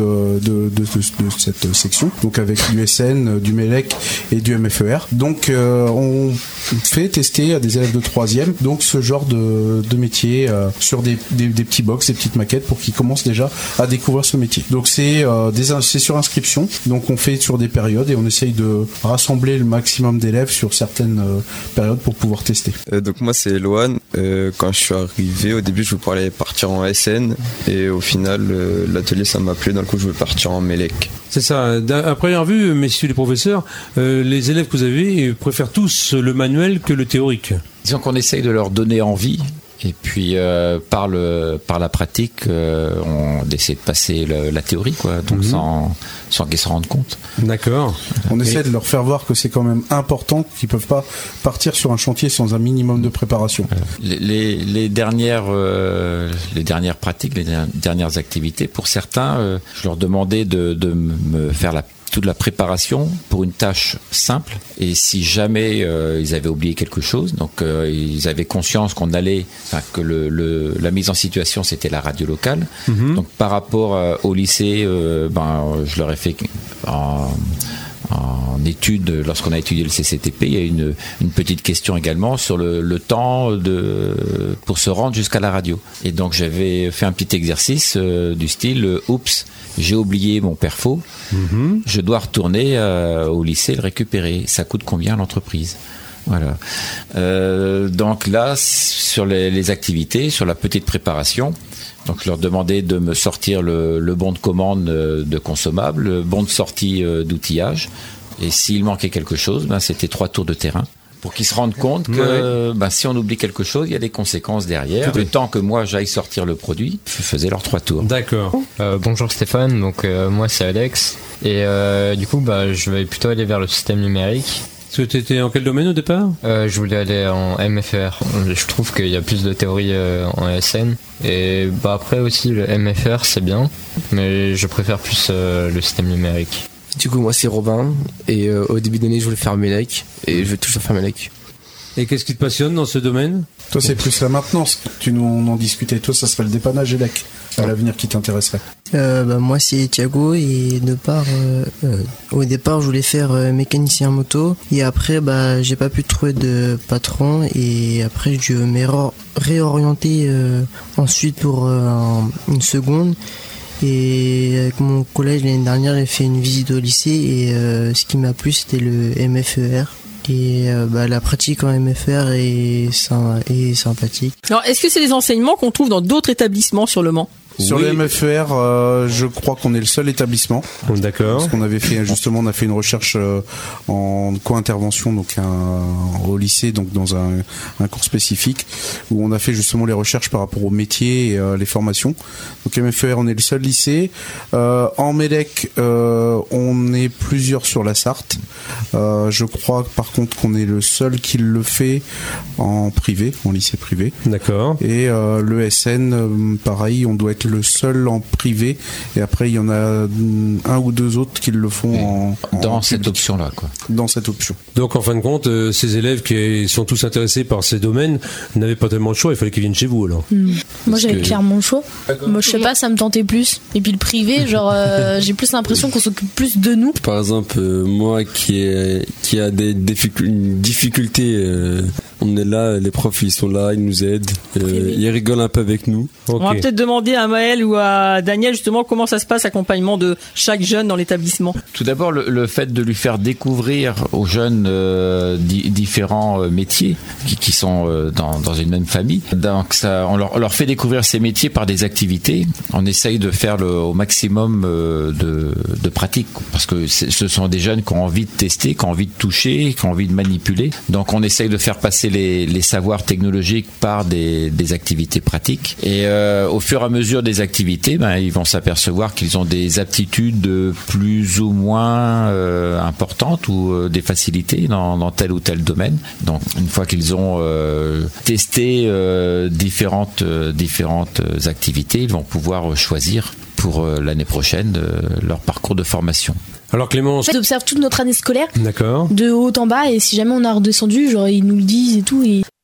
de cette section, donc avec du SN, du MELEC et du MFER. Donc on fait tester à des élèves de 3e donc ce genre de métier sur des petits box, des petites maquettes pour qu'ils commencent déjà à découvrir ce métier. Donc c'est sur inscription. Donc on fait sur des périodes et on essaye de rassembler le maximum d'élèves sur certaines périodes pour pouvoir tester. Donc moi c'est Loan. Quand je suis arrivé, au début je voulais partir en SN, et au final l'atelier ça m'a plu, d'un coup je voulais partir en MELEC. C'est ça. À première vue, messieurs les professeurs, les élèves que vous avez préfèrent tous le manuel que le théorique. Disons qu'on essaye de leur donner envie. Et puis par la pratique, on essaie de passer la théorie, quoi, donc sans qu'ils se rendent compte. D'accord. On essaie de leur faire voir que c'est quand même important, qu'ils peuvent pas partir sur un chantier sans un minimum de préparation. Les dernières pratiques, les dernières activités, pour certains, je leur demandais de me faire toute la préparation pour une tâche simple, et si jamais ils avaient oublié quelque chose, donc ils avaient conscience que la mise en situation c'était la radio locale. Donc par rapport au lycée, je leur ai fait en étude, lorsqu'on a étudié le CCTP, il y a une petite question également sur le temps pour se rendre jusqu'à la radio. Et donc j'avais fait un petit exercice du style oups, j'ai oublié mon perfo, je dois retourner au lycée le récupérer. Ça coûte combien à l'entreprise? Voilà. Donc là, sur les activités, sur la petite préparation, donc je leur demandais de me sortir le bon de commande de consommables, le bon de sortie d'outillage, et s'il manquait quelque chose, c'était 3 tours de terrain, pour qu'ils se rendent compte que si on oublie quelque chose, il y a des conséquences derrière. Le temps que moi j'aille sortir le produit, je faisais leurs 3 tours. D'accord. Bonjour Stéphane, donc moi c'est Alex, et du coup je vais plutôt aller vers le système numérique. Tu étais en quel domaine au départ? Je voulais aller en MFR. Je trouve qu'il y a plus de théorie en SN. Et après aussi, le MFR c'est bien, mais je préfère plus le système numérique. Du coup, moi c'est Robin, et au début d'année je voulais faire MELEC, et je vais toujours faire MELEC. Et qu'est-ce qui te passionne dans ce domaine? Toi c'est plus la maintenance, on en discutait, toi ça serait le dépannage ELEC. à l'avenir qui t'intéresserait? Moi c'est Thiago et au départ je voulais faire mécanicien moto et après j'ai pas pu trouver de patron et après je m'ai réorienté ensuite pour une seconde. Et avec mon collège l'année dernière, j'ai fait une visite au lycée et ce qui m'a plu c'était le MFER. Et la pratique en MFR est sympathique. Alors, est-ce que c'est des enseignements qu'on trouve dans d'autres établissements sur Le Mans? Sur le MFER, je crois qu'on est le seul établissement. D'accord. Parce qu'on avait fait justement, on a fait une recherche en co-intervention donc au lycée, donc dans un cours spécifique où on a fait justement les recherches par rapport aux métiers et les formations. Donc MFER, on est le seul lycée. En MELEC, on est plusieurs sur la Sarthe. Je crois par contre qu'on est le seul qui le fait en privé, en lycée privé. D'accord. Et le SN, pareil, on doit être le seul en privé et après il y en a un ou deux autres qui le font dans cette option-là, quoi. Dans cette option. Donc en fin de compte, ces élèves qui sont tous intéressés par ces domaines n'avaient pas tellement de choix, il fallait qu'ils viennent chez vous alors. Moi j'avais clairement le choix. Moi je sais pas, ça me tentait plus. Et puis le privé, genre j'ai plus l'impression qu'on s'occupe plus de nous. Par exemple, moi qui a des difficultés, on est là, les profs ils sont là, ils nous aident, ils rigolent un peu avec nous. On va peut-être demander à Maël ou à Daniel justement comment ça se passe l'accompagnement de chaque jeune dans l'établissement. Tout d'abord, le fait de lui faire découvrir aux jeunes différents métiers qui sont dans une même famille. Donc ça, on leur fait découvrir ces métiers par des activités. On essaye de faire au maximum de pratique parce que ce sont des jeunes qui ont envie de tester, qui ont envie de toucher, qui ont envie de manipuler. Donc on essaye de faire passer les savoirs technologiques par des activités pratiques. Et au fur et à mesure des activités, ils vont s'apercevoir qu'ils ont des aptitudes plus ou moins importantes ou des facilités dans tel ou tel domaine. Donc une fois qu'ils ont testé différentes activités, ils vont pouvoir choisir pour l'année prochaine leur parcours de formation. Alors Clément, en fait, j'observe toute notre année scolaire, d'accord, de haut en bas, et si jamais on a redescendu, genre ils nous le disent et tout. Et...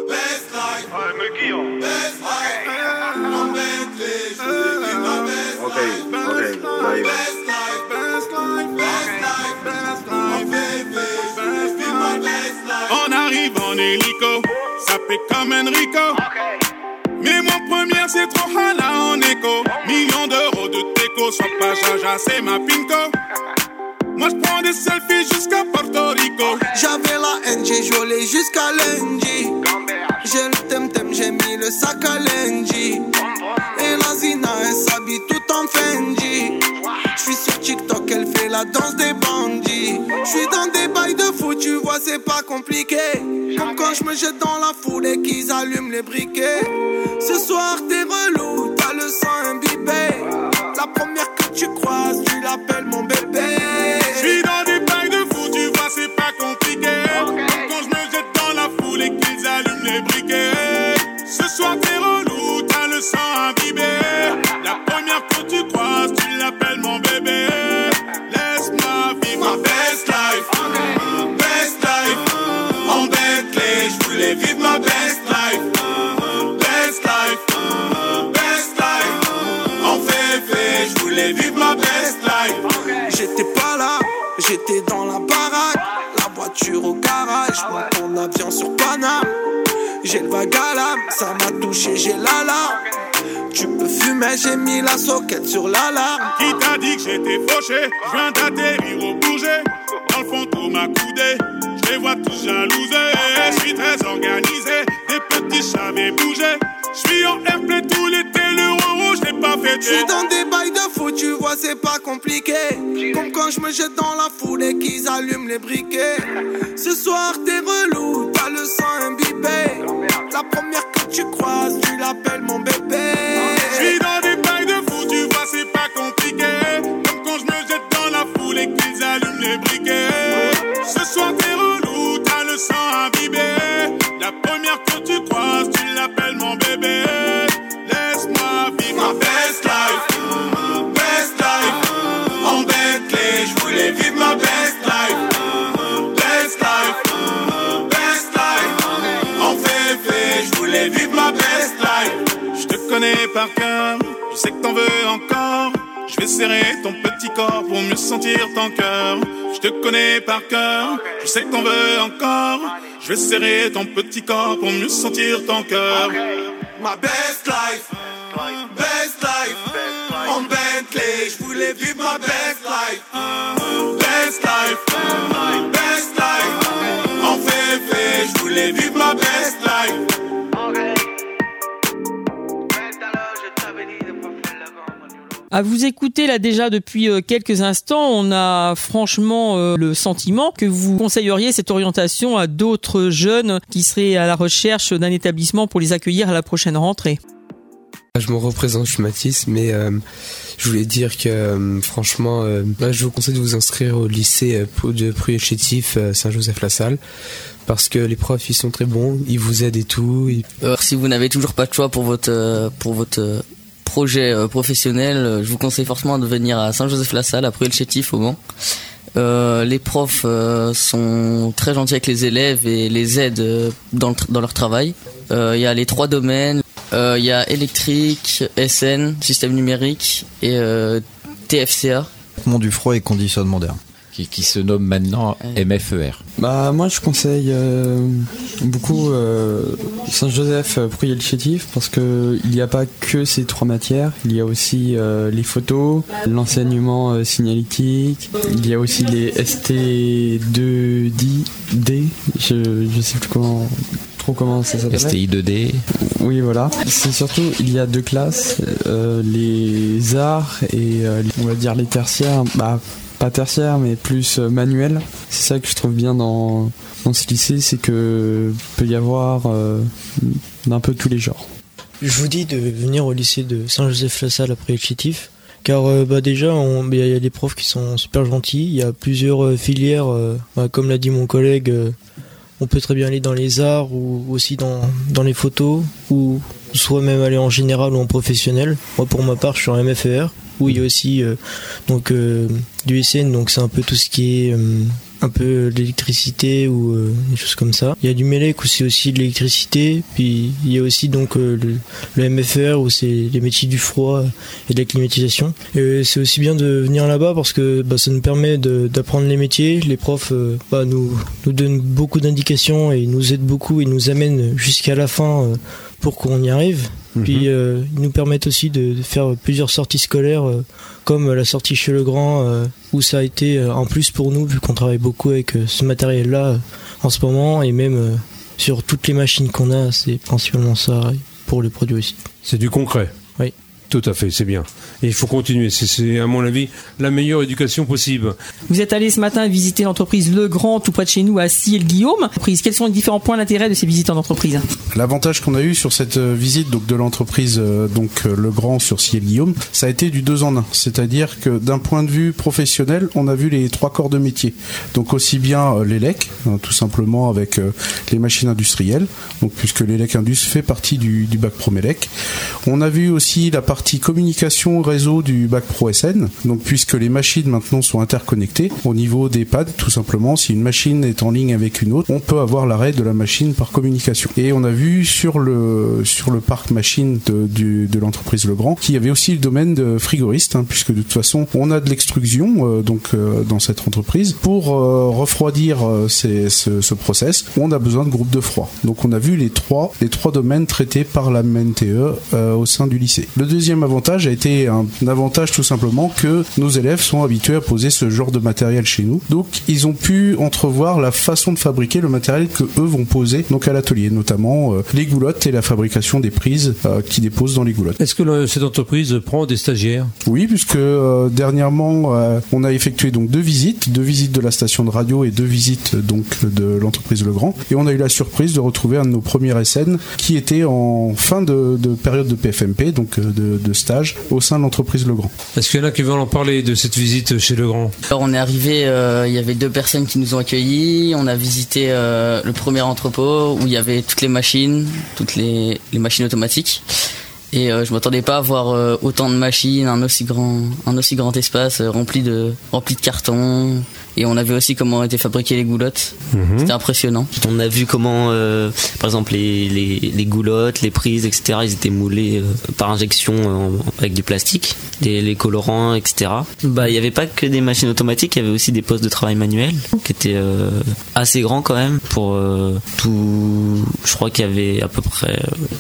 On arrive en hélico, ça fait comme Enrico. Mais mon premier c'est trop hala en écho. Millions d'euros de déco, soit pas jaja, c'est ma pinko. Moi je prends des selfies jusqu'à Porto Rico. J'avais la haine, j'ai joué jusqu'à lundi. J'ai le tem-tem, j'ai mis le sac à lundi. Et la Zina, elle s'habille tout en Fendi. J'suis sur TikTok, elle fait la danse des bandits. J'suis dans des bails de fou, tu vois c'est pas compliqué. Comme quand j'me jette dans la foule et qu'ils allument les briquets. Ce soir t'es relou, t'as le sang imbibé. La première que tu croises, tu l'appelles mon bébé. J'suis dans des bails de fou, tu vois c'est pas compliqué. Quand j'me jette dans la foule et qu'ils allument les briquets. Ce soir t'es relou, t'as le sang imbibé. La première que tu croises, tu l'appelles mon bébé. Laisse-moi vivre ma best life. Best life. En Bentley, j'voulais vivre ma best life. Best life. Best life. En février, j'voulais vivre ma best life. J'étais pas là, j'étais dans la baraque. La voiture au garage, monte en avion sur Paname. J'ai le vague à l'âme, ça m'a touché, j'ai l'alarme. Tu peux fumer, j'ai mis la soquette sur l'alarme. Qui t'a dit que j'étais fauché? Je viens d'atterrir au Bourget. Dans le fond tout m'a coudé, je les vois tous jalousés. Je suis très organisé, des petits j'avais bougé. Je suis en airplay tout l'été, le rouge je l'ai pas fêté. Je suis dans des bails de fou, tu vois c'est pas compliqué. Comme quand je me jette dans la foule et qu'ils allument les briquets. Ce soir t'es relou, t'as le sang imbibé. La première que tu croises, tu l'appelles mon bébé. Je suis dans des bails de fou, tu vois c'est pas compliqué. Comme quand je me jette dans la foule et qu'ils allument les briquets. Ce soir t'es relou, t'as le sang imbibé. La première que tu croises, tu l'appelles mon bébé. Laisse-moi vivre ma best life. Best life. En Bentley, j'voulais vivre ma best life. Best life. Best life. En février, j'voulais vivre ma best life. J'te connais par cœur, je sais que t'en veux encore. Je vais serrer ton petit corps pour mieux sentir ton cœur. Je te connais par cœur, je sais que t'en veux encore. Je vais serrer ton petit corps pour mieux sentir ton cœur. Ma best life, en Bentley, je voulais vivre ma best life. Best life, en février, je voulais vivre ma best life. À vous écouter là déjà depuis quelques instants, on a franchement le sentiment que vous conseilleriez cette orientation à d'autres jeunes qui seraient à la recherche d'un établissement pour les accueillir à la prochaine rentrée. Je me représente, je suis Mathis, mais je voulais dire que franchement, je vous conseille de vous inscrire au lycée de Pruyé-Chétif Saint-Joseph-la-Salle, parce que les profs ils sont très bons, ils vous aident et tout. Si vous n'avez toujours pas de choix pour votre projet professionnel, je vous conseille forcément de venir à Saint-Joseph-la-Salle, à Pruyé-le-Chétif au Mans. Les profs sont très gentils avec les élèves et les aident dans leur travail. Il y a les 3 domaines, il y a électrique, SN, système numérique et TFCA. Traitement du froid et conditionnement d'air. Qui se nomme maintenant MFER. Bah moi je conseille beaucoup Saint-Joseph Pruyé-le-Chétif parce que il n'y a pas que ces 3 matières, il y a aussi les photos, l'enseignement signalétique, il y a aussi les ST2D, je sais plus comment ça s'appelle. STI 2D. Oui voilà. C'est surtout il y a 2 classes, les arts et on va dire les tertiaires. Pas tertiaire mais plus manuel. C'est ça que je trouve bien dans ce lycée, c'est que peut y avoir d'un peu tous les genres. Je vous dis de venir au lycée de Saint-Joseph-la-Salle après Chétif, car déjà il y a des profs qui sont super gentils, il y a plusieurs filières, comme l'a dit mon collègue, on peut très bien aller dans les arts ou aussi dans les photos, ou soit même aller en général ou en professionnel. Moi pour ma part je suis en MFER, où il y a aussi du SN, donc c'est un peu tout ce qui est un peu l'électricité ou des choses comme ça. Il y a du MELEC où c'est aussi de l'électricité, puis il y a aussi donc le MFR où c'est les métiers du froid et de la climatisation. Et c'est aussi bien de venir là-bas parce que ça nous permet d'apprendre les métiers. Les profs nous donnent beaucoup d'indications et nous aident beaucoup et nous amènent jusqu'à la fin pour qu'on y arrive. Puis ils nous permettent aussi de faire plusieurs sorties scolaires, comme la sortie chez Legrand, où ça a été en plus pour nous, vu qu'on travaille beaucoup avec ce matériel-là en ce moment, et même sur toutes les machines qu'on a, c'est principalement ça pour les produits aussi. C'est du concret. Oui. Tout à fait, c'est bien. Et il faut continuer. C'est, à mon avis, la meilleure éducation possible. Vous êtes allé ce matin visiter l'entreprise Legrand, tout près de chez nous, à Ciel-Guillaume. Quels sont les différents points d'intérêt de ces visites en entreprise ? L'avantage qu'on a eu sur cette visite de l'entreprise Legrand sur Ciel-Guillaume, ça a été du 2 en 1. C'est-à-dire que d'un point de vue professionnel, on a vu les 3 corps de métier. Donc aussi bien l'ELEC, tout simplement avec les machines industrielles, donc puisque l'ELEC Indus fait partie du bac Pro MELEC. On a vu aussi la partie communication réseau du bac Pro SN, donc puisque les machines maintenant sont interconnectées au niveau des pads, tout simplement, si une machine est en ligne avec une autre, on peut avoir l'arrêt de la machine par communication. Et on a vu sur le parc machine de l'entreprise Legrand qu'il y avait aussi le domaine de frigoriste, puisque de toute façon on a de l'extrusion dans cette entreprise. Pour refroidir ce process, on a besoin de groupes de froid. Donc on a vu les trois domaines traités par la MNTE au sein du lycée. Le deuxième avantage a été un avantage tout simplement que nos élèves sont habitués à poser ce genre de matériel chez nous. Donc ils ont pu entrevoir la façon de fabriquer le matériel que eux vont poser donc à l'atelier, notamment les goulottes et la fabrication des prises qu'ils déposent dans les goulottes. Est-ce que cette entreprise prend des stagiaires ? Oui, puisque dernièrement on a effectué donc 2 visites de la station de radio et 2 visites donc de l'entreprise Legrand, et on a eu la surprise de retrouver un de nos premiers SN qui était en fin de période de PFMP, donc de stage au sein de l'entreprise Legrand. Est-ce qu'il y en a qui veulent en parler de cette visite chez Legrand ? Alors on est arrivé, il y avait 2 personnes qui nous ont accueillis. On a visité le premier entrepôt où il y avait toutes les machines automatiques. Et je m'attendais pas à voir autant de machines, un aussi grand espace rempli de cartons. Et on a vu aussi comment étaient fabriquées les goulottes. C'était impressionnant. On a vu comment, par exemple, les goulottes, les prises, etc., ils étaient moulés par injection avec du plastique, les colorants, etc. Il n'y avait pas que des machines automatiques, il y avait aussi des postes de travail manuels qui étaient assez grands quand même pour tout. Je crois qu'il y avait à peu près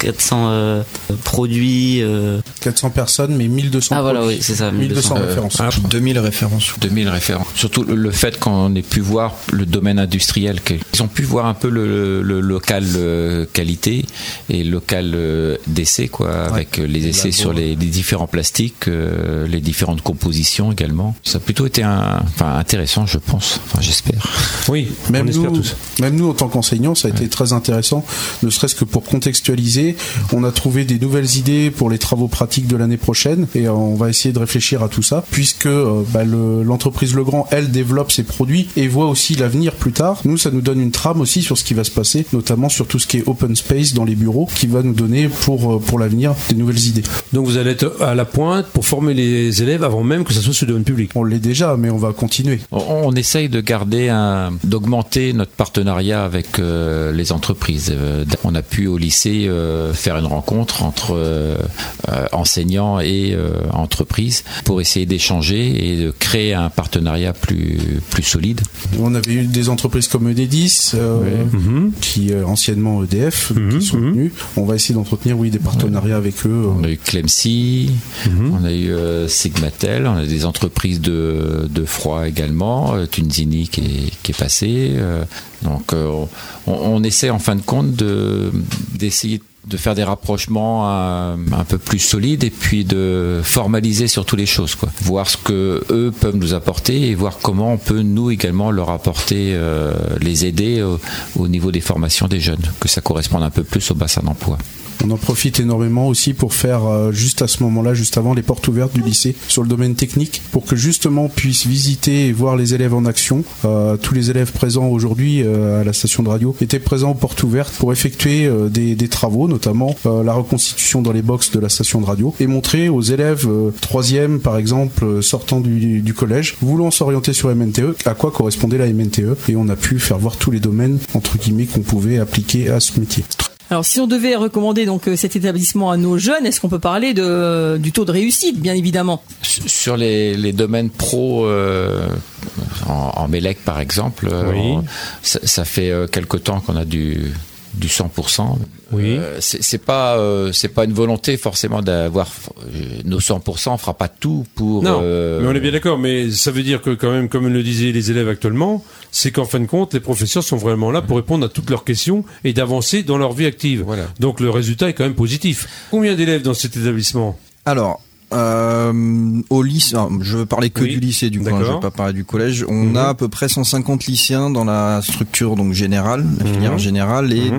400 produits. 400 personnes, mais 1200 Ah voilà, oui, c'est ça. 1200 références. 2000 références. 2000 références. Surtout le fait qu'on ait pu voir le domaine industriel. Ils ont pu voir un peu le local qualité et local d'essai, quoi, avec les essais sur les différents plastiques, les différentes compositions également. Ça a plutôt été intéressant, je pense. Enfin, j'espère. Oui, même on espère tous. Même nous, en tant qu'enseignants, ça a été très intéressant, ne serait-ce que pour contextualiser. On a trouvé des nouvelles idées pour les travaux pratiques de l'année prochaine et on va essayer de réfléchir à tout ça, puisque l'entreprise Legrand, elle, développe ses produits et voit aussi l'avenir plus tard. Nous, ça nous donne une trame aussi sur ce qui va se passer, notamment sur tout ce qui est open space dans les bureaux, qui va nous donner pour l'avenir des nouvelles idées. Donc vous allez être à la pointe pour former les élèves avant même que ça soit sur le domaine public. On l'est déjà, mais on va continuer. On essaye de d'augmenter notre partenariat avec les entreprises. On a pu au lycée faire une rencontre entre enseignants et entreprises pour essayer d'échanger et de créer un partenariat plus solide. On avait eu des entreprises comme Enedis, qui anciennement EDF, qui sont venus. On va essayer d'entretenir des partenariats avec eux. On a eu Clemcy, on a eu Sigmatel, on a des entreprises de froid également, Tunzini qui est passé. Donc on essaie en fin de compte d'essayer de faire des rapprochements un peu plus solides et puis de formaliser surtout les choses, quoi. Voir ce que eux peuvent nous apporter et voir comment on peut nous également leur apporter, les aider au niveau des formations des jeunes, que ça corresponde un peu plus au bassin d'emploi. On en profite énormément aussi pour faire juste à ce moment-là, juste avant, les portes ouvertes du lycée sur le domaine technique, pour que justement on puisse visiter et voir les élèves en action. Tous les élèves présents aujourd'hui à la station de radio étaient présents aux portes ouvertes pour effectuer des travaux, notamment la reconstitution dans les box de la station de radio, et montrer aux élèves 3e par exemple sortant du collège, voulant s'orienter sur MNTE, à quoi correspondait la MNTE, et on a pu faire voir tous les domaines entre guillemets qu'on pouvait appliquer à ce métier. Alors, si on devait recommander donc cet établissement à nos jeunes, est-ce qu'on peut parler du taux de réussite, bien évidemment? Sur les domaines pro, en Mélec par exemple, ça fait quelque temps qu'on a du 100%. Oui. C'est pas une volonté forcément d'avoir nos 100%. On fera pas tout pour. Non, mais on est bien d'accord. Mais ça veut dire que quand même, comme le disaient les élèves actuellement, c'est qu'en fin de compte, les professeurs sont vraiment là pour répondre à toutes leurs questions et d'avancer dans leur vie active. Voilà. Donc le résultat est quand même positif. Combien d'élèves dans cet établissement? Alors. Au lycée, je veux parler que du lycée du coup, je vais pas parler du collège. On a à peu près 150 lycéens dans la structure donc générale, la filière générale, et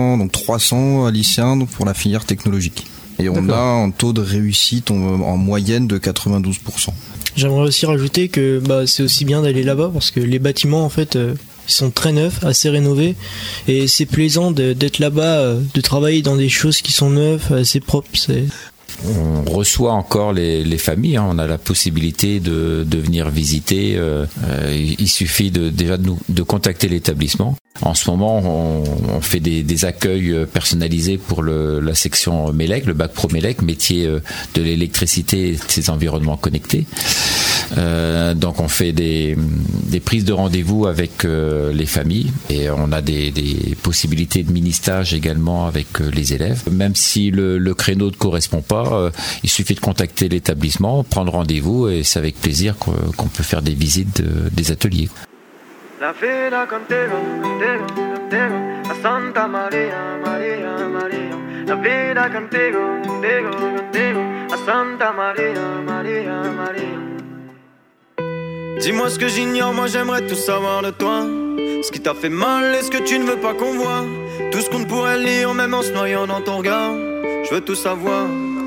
300 lycéens donc, pour la filière technologique. Et on a un taux de réussite en moyenne de 92%. J'aimerais aussi rajouter que c'est aussi bien d'aller là-bas parce que les bâtiments en fait ils sont très neufs, assez rénovés, et c'est plaisant d'être là-bas, de travailler dans des choses qui sont neuves, assez propres. On reçoit encore les familles, on a la possibilité de venir visiter. Il suffit déjà de contacter l'établissement. En ce moment, on fait des accueils personnalisés pour la section Mélec, le bac pro Mélec, métier de l'électricité et de ses environnements connectés. Donc on fait des prises de rendez-vous avec les familles et on a des possibilités de mini-stage également avec les élèves. Même si le créneau ne correspond pas, il suffit de contacter l'établissement, prendre rendez-vous et c'est avec plaisir qu'on peut faire des visites des ateliers. La vida contigo, contigo, contigo, a Santa María, María, María. La vida contigo, contigo, contigo, a Santa María, María, María. Dis-moi ce que j'ignore, moi j'aimerais tout savoir de toi. Ce qui t'a fait mal et ce que tu ne veux pas qu'on voit. Tout ce qu'on ne pourrait lire même en se noyant dans ton regard. Je veux tout savoir.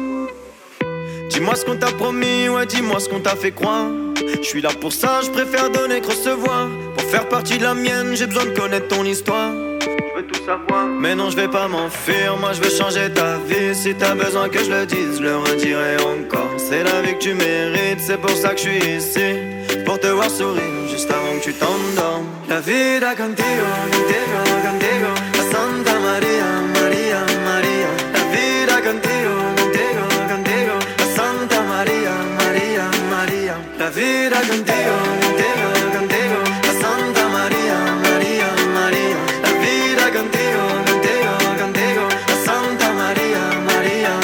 Dis-moi ce qu'on t'a promis, ouais dis-moi ce qu'on t'a fait croire. Je suis là pour ça, je préfère donner que recevoir. Pour faire partie de la mienne, j'ai besoin de connaître ton histoire. Je veux veux tout savoir. Mais non, je vais pas m'enfuir, moi je veux changer ta vie. Si t'as besoin que je le dise, je le redirai encore. C'est la vie que tu mérites, c'est pour ça que je suis ici. Pour te voir sourire, juste avant que tu t'endormes. La vida contigo, contigo, contigo. La Santa Maria, Maria, Maria. La vida contigo, contigo, contigo. La Santa Maria, Maria, Maria. La vida contigo, contigo, contigo. La Santa Maria, Maria, Maria. La vida contigo, contigo, contigo. La Santa Maria, Maria,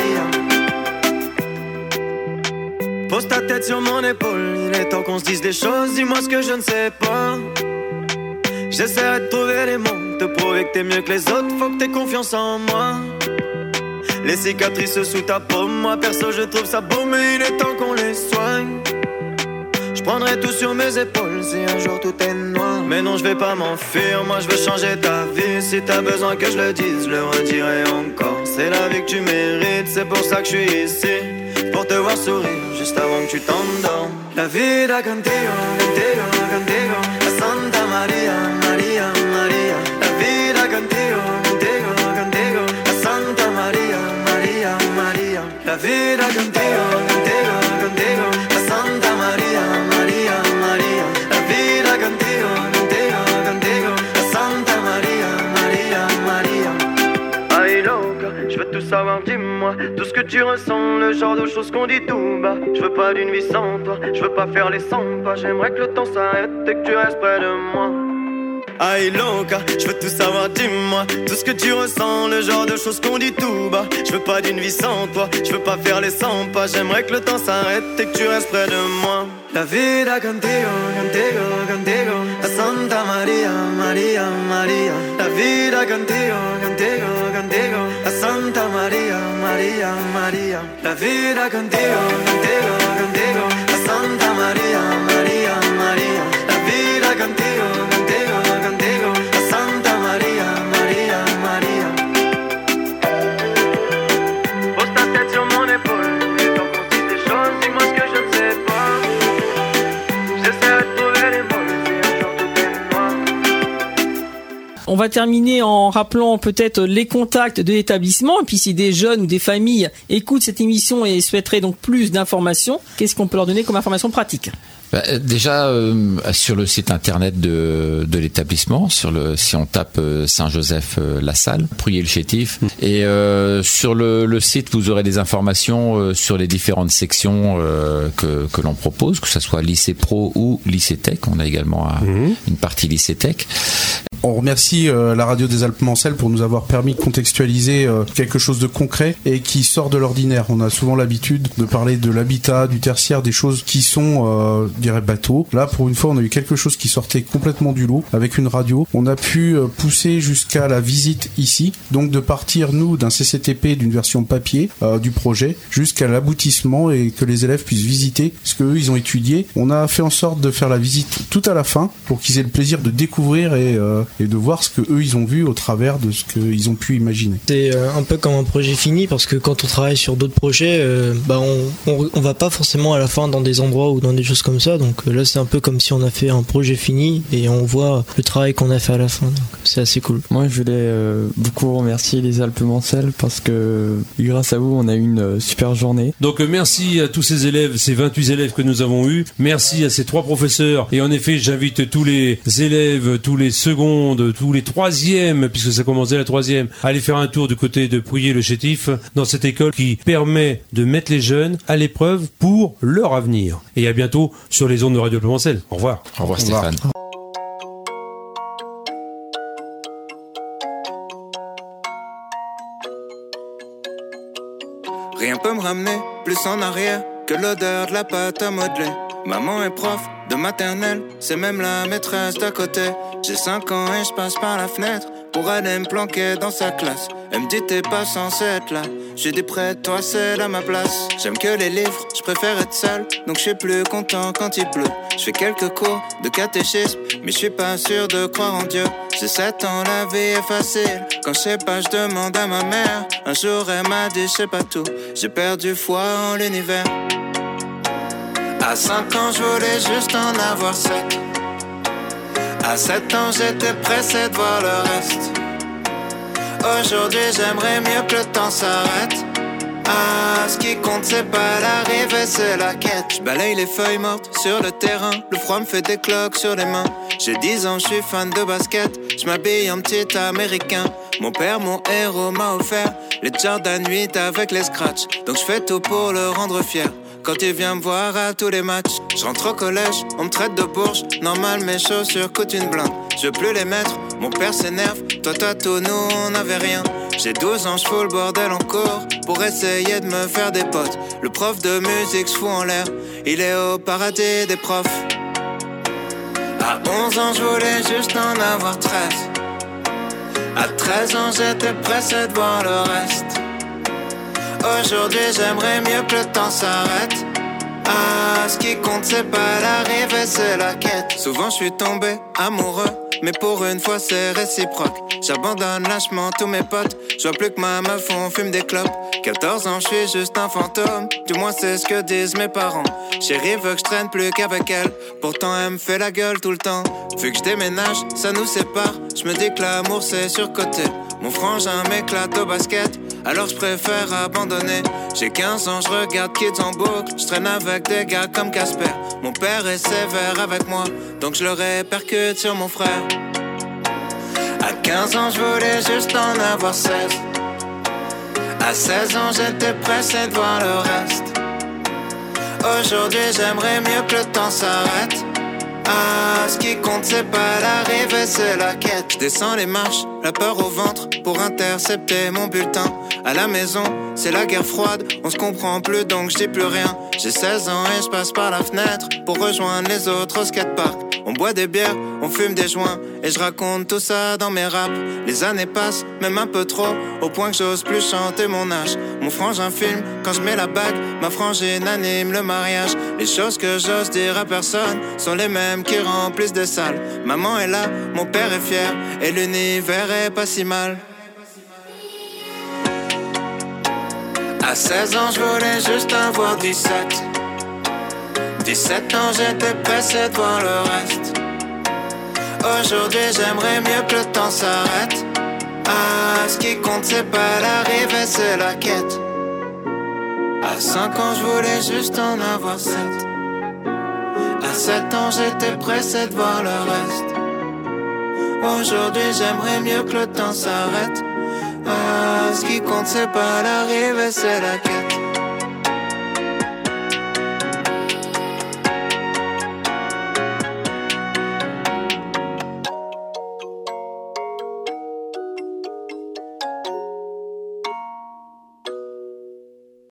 Maria. Pose ta tête sur mon épaule, il est temps qu'on se dise des choses. Dis-moi ce que je ne sais pas. J'essaierai de trouver les mots, te prouver que t'es mieux que les autres. Faut que t'aies confiance en moi. Les cicatrices sous ta peau, moi perso je trouve ça beau, mais il est temps qu'on les soigne. Je prendrai tout sur mes épaules si un jour tout est noir. Mais non, je vais pas m'enfuir, moi je veux changer ta vie. Si t'as besoin que je le dise, je le redirai encore. C'est la vie que tu mérites, c'est pour ça que je suis ici. Pour te voir sourire, juste avant que tu t'endormes. La vida contigo, contigo, contigo. La Santa Maria, Maria, Maria. La vida contigo, contigo, contigo. La Santa Maria, Maria, Maria. La vida contigo, contigo, contigo. La Santa Maria, Maria, Maria. La vida contigo, contigo, contigo. La Santa Maria, Maria, Maria. Ay loca, je veux tout savoir, dis-moi tout ce que tu ressens, le genre de choses qu'on dit tout bas. Je veux pas d'une vie sans toi, je veux pas faire les 100 pas. J'aimerais que le temps s'arrête et que tu restes près de moi. Ay loca, je veux tout savoir, dis-moi tout ce que tu ressens, le genre de choses qu'on dit tout bas. Je veux pas d'une vie sans toi, je veux pas faire les 100 pas. J'aimerais que le temps s'arrête et que tu restes près de moi. La vida contigo, contigo, contigo. La Santa Maria, Maria, Maria. La vida contigo, contigo, contigo. La Santa Maria, Maria, Maria. La vida contigo, contigo, contigo. La Santa Maria, Maria, Maria. La vida contigo, contigo, contigo. La Santa Maria, Maria, Maria. Pose ta tête sur mon épaule, et tant qu'on se dise des choses, dis-moi ce que je ne sais pas. J'essaierai de trouver les mots, si un jour tout est noir. On va terminer en rappelant peut-être les contacts de l'établissement. Et puis si des jeunes ou des familles écoutent cette émission et souhaiteraient donc plus d'informations, qu'est-ce qu'on peut leur donner comme information pratique ? Déjà sur le site internet de l'établissement, si on tape Saint-Joseph-la-Salle, Pruyé-le-Chétif, et sur le site vous aurez des informations sur les différentes sections que l'on propose, que ce soit lycée pro ou lycée tech. On a également une partie lycée tech. On remercie la radio des Alpes-Mancelles pour nous avoir permis de contextualiser quelque chose de concret et qui sort de l'ordinaire. On a souvent l'habitude de parler de l'habitat, du tertiaire, des choses qui sont, je dirais, bateaux. Là, pour une fois, on a eu quelque chose qui sortait complètement du lot avec une radio. On a pu pousser jusqu'à la visite ici, donc de partir, nous, d'un CCTP, d'une version papier du projet, jusqu'à l'aboutissement et que les élèves puissent visiter ce qu'eux, ils ont étudié. On a fait en sorte de faire la visite tout à la fin pour qu'ils aient le plaisir de découvrir et de voir ce que eux ils ont vu au travers de ce qu'ils ont pu imaginer. C'est un peu comme un projet fini, parce que quand on travaille sur d'autres projets, on va pas forcément à la fin dans des endroits ou dans des choses comme ça. Donc là c'est un peu comme si on a fait un projet fini et on voit le travail qu'on a fait à la fin. Donc c'est assez cool. Moi je voulais beaucoup remercier les Alpes-Mancelles parce que grâce à vous on a eu une super journée. Donc merci à tous ces élèves, ces 28 élèves que nous avons eus. Merci à ces 3 professeurs. Et en effet j'invite tous les élèves, tous les secondes, tous les 3e, puisque ça commençait la 3e, à aller faire un tour du côté de Pruyé-le-Chétif dans cette école qui permet de mettre les jeunes à l'épreuve pour leur avenir. Et à bientôt sur les ondes de Radio Alpes-Mancelles. Au revoir. Au revoir Stéphane. Rien peut me ramener plus en arrière que l'odeur de la pâte à modeler. Maman est prof de maternelle, c'est même la maîtresse d'à côté. J'ai 5 ans et je passe par la fenêtre pour aller me planquer dans sa classe. Elle me dit t'es pas censé être là. J'ai dit près de toi c'est là ma place. J'aime que les livres, je préfère être seul, donc je suis plus content quand il pleut. Je fais quelques cours de catéchisme, mais je suis pas sûr de croire en Dieu. J'ai 7 ans, la vie est facile. Quand je sais pas, je demande à ma mère. Un jour elle m'a dit je sais pas tout. J'ai perdu foi en l'univers. À 5 ans, je voulais juste en avoir 7. À 7 ans, j'étais pressé de voir le reste. Aujourd'hui j'aimerais mieux que le temps s'arrête. Ah, ce qui compte c'est pas l'arrivée, c'est la quête. Je balaye les feuilles mortes sur le terrain. Le froid me fait des cloques sur les mains. J'ai 10 ans, je suis fan de basket. Je m'habille en petit américain. Mon père, mon héros, m'a offert les Jordan 8 avec les scratchs. Donc je fais tout pour le rendre fier. Quand il vient me voir à tous les matchs, je rentre au collège, on me traite de bourge. Normal, mes chaussures coûtent une blinde. Je veux plus les mettre, mon père s'énerve. Toi t'as tout, nous on n'avait rien. J'ai 12 ans, je fous le bordel en cours pour essayer de me faire des potes. Le prof de musique se fout en l'air, il est au paradis des profs. À 11 ans, je voulais juste en avoir 13. À 13 ans, j'étais pressé de voir le reste. Aujourd'hui, j'aimerais mieux que le temps s'arrête. Ah, ce qui compte, c'est pas l'arrivée, c'est la quête. Souvent, je suis tombé amoureux, mais pour une fois, c'est réciproque. J'abandonne lâchement tous mes potes. Je vois plus que ma meuf, on fume des clopes. 14 ans, je suis juste un fantôme. Du moins, c'est ce que disent mes parents. Chérie veut que je traîne plus qu'avec elle. Pourtant, elle me fait la gueule tout le temps. Vu que je déménage, ça nous sépare. Je me dis que l'amour, c'est surcoté. Mon frangin m'éclate au basket, alors je préfère abandonner. J'ai 15 ans, je regarde Kids en boucle. Je traîne avec des gars comme Casper. Mon père est sévère avec moi, donc je le répercute sur mon frère. À 15 ans, je voulais juste en avoir 16. À 16 ans, j'étais pressé de voir le reste. Aujourd'hui, j'aimerais mieux que le temps s'arrête. Ah, ce qui compte, c'est pas l'arrivée, c'est la quête. Je descends les marches, la peur au ventre, pour intercepter mon bulletin. À la maison, c'est la guerre froide, on se comprend plus donc je dis plus rien. J'ai 16 ans et je passe par la fenêtre pour rejoindre les autres au skatepark. On boit des bières, on fume des joints et je raconte tout ça dans mes raps. Les années passent, même un peu trop, au point que j'ose plus chanter mon âge. Mon frangin filme quand je mets la bague, ma frangine anime le mariage. Les choses que j'ose dire à personne sont les mêmes qui remplissent des salles. Maman est là, mon père est fier et l'univers est pas si mal. À 16 ans, je voulais juste avoir 17. 17 ans, j'étais pressé de voir le reste. Aujourd'hui, j'aimerais mieux que le temps s'arrête. Ah, ce qui compte, c'est pas l'arrivée, c'est la quête. À 5 ans, je voulais juste en avoir 7. À 7 ans, j'étais pressé de voir le reste. Aujourd'hui, j'aimerais mieux que le temps s'arrête. Ah, ce qui compte, c'est pas l'arrivée, c'est la quête.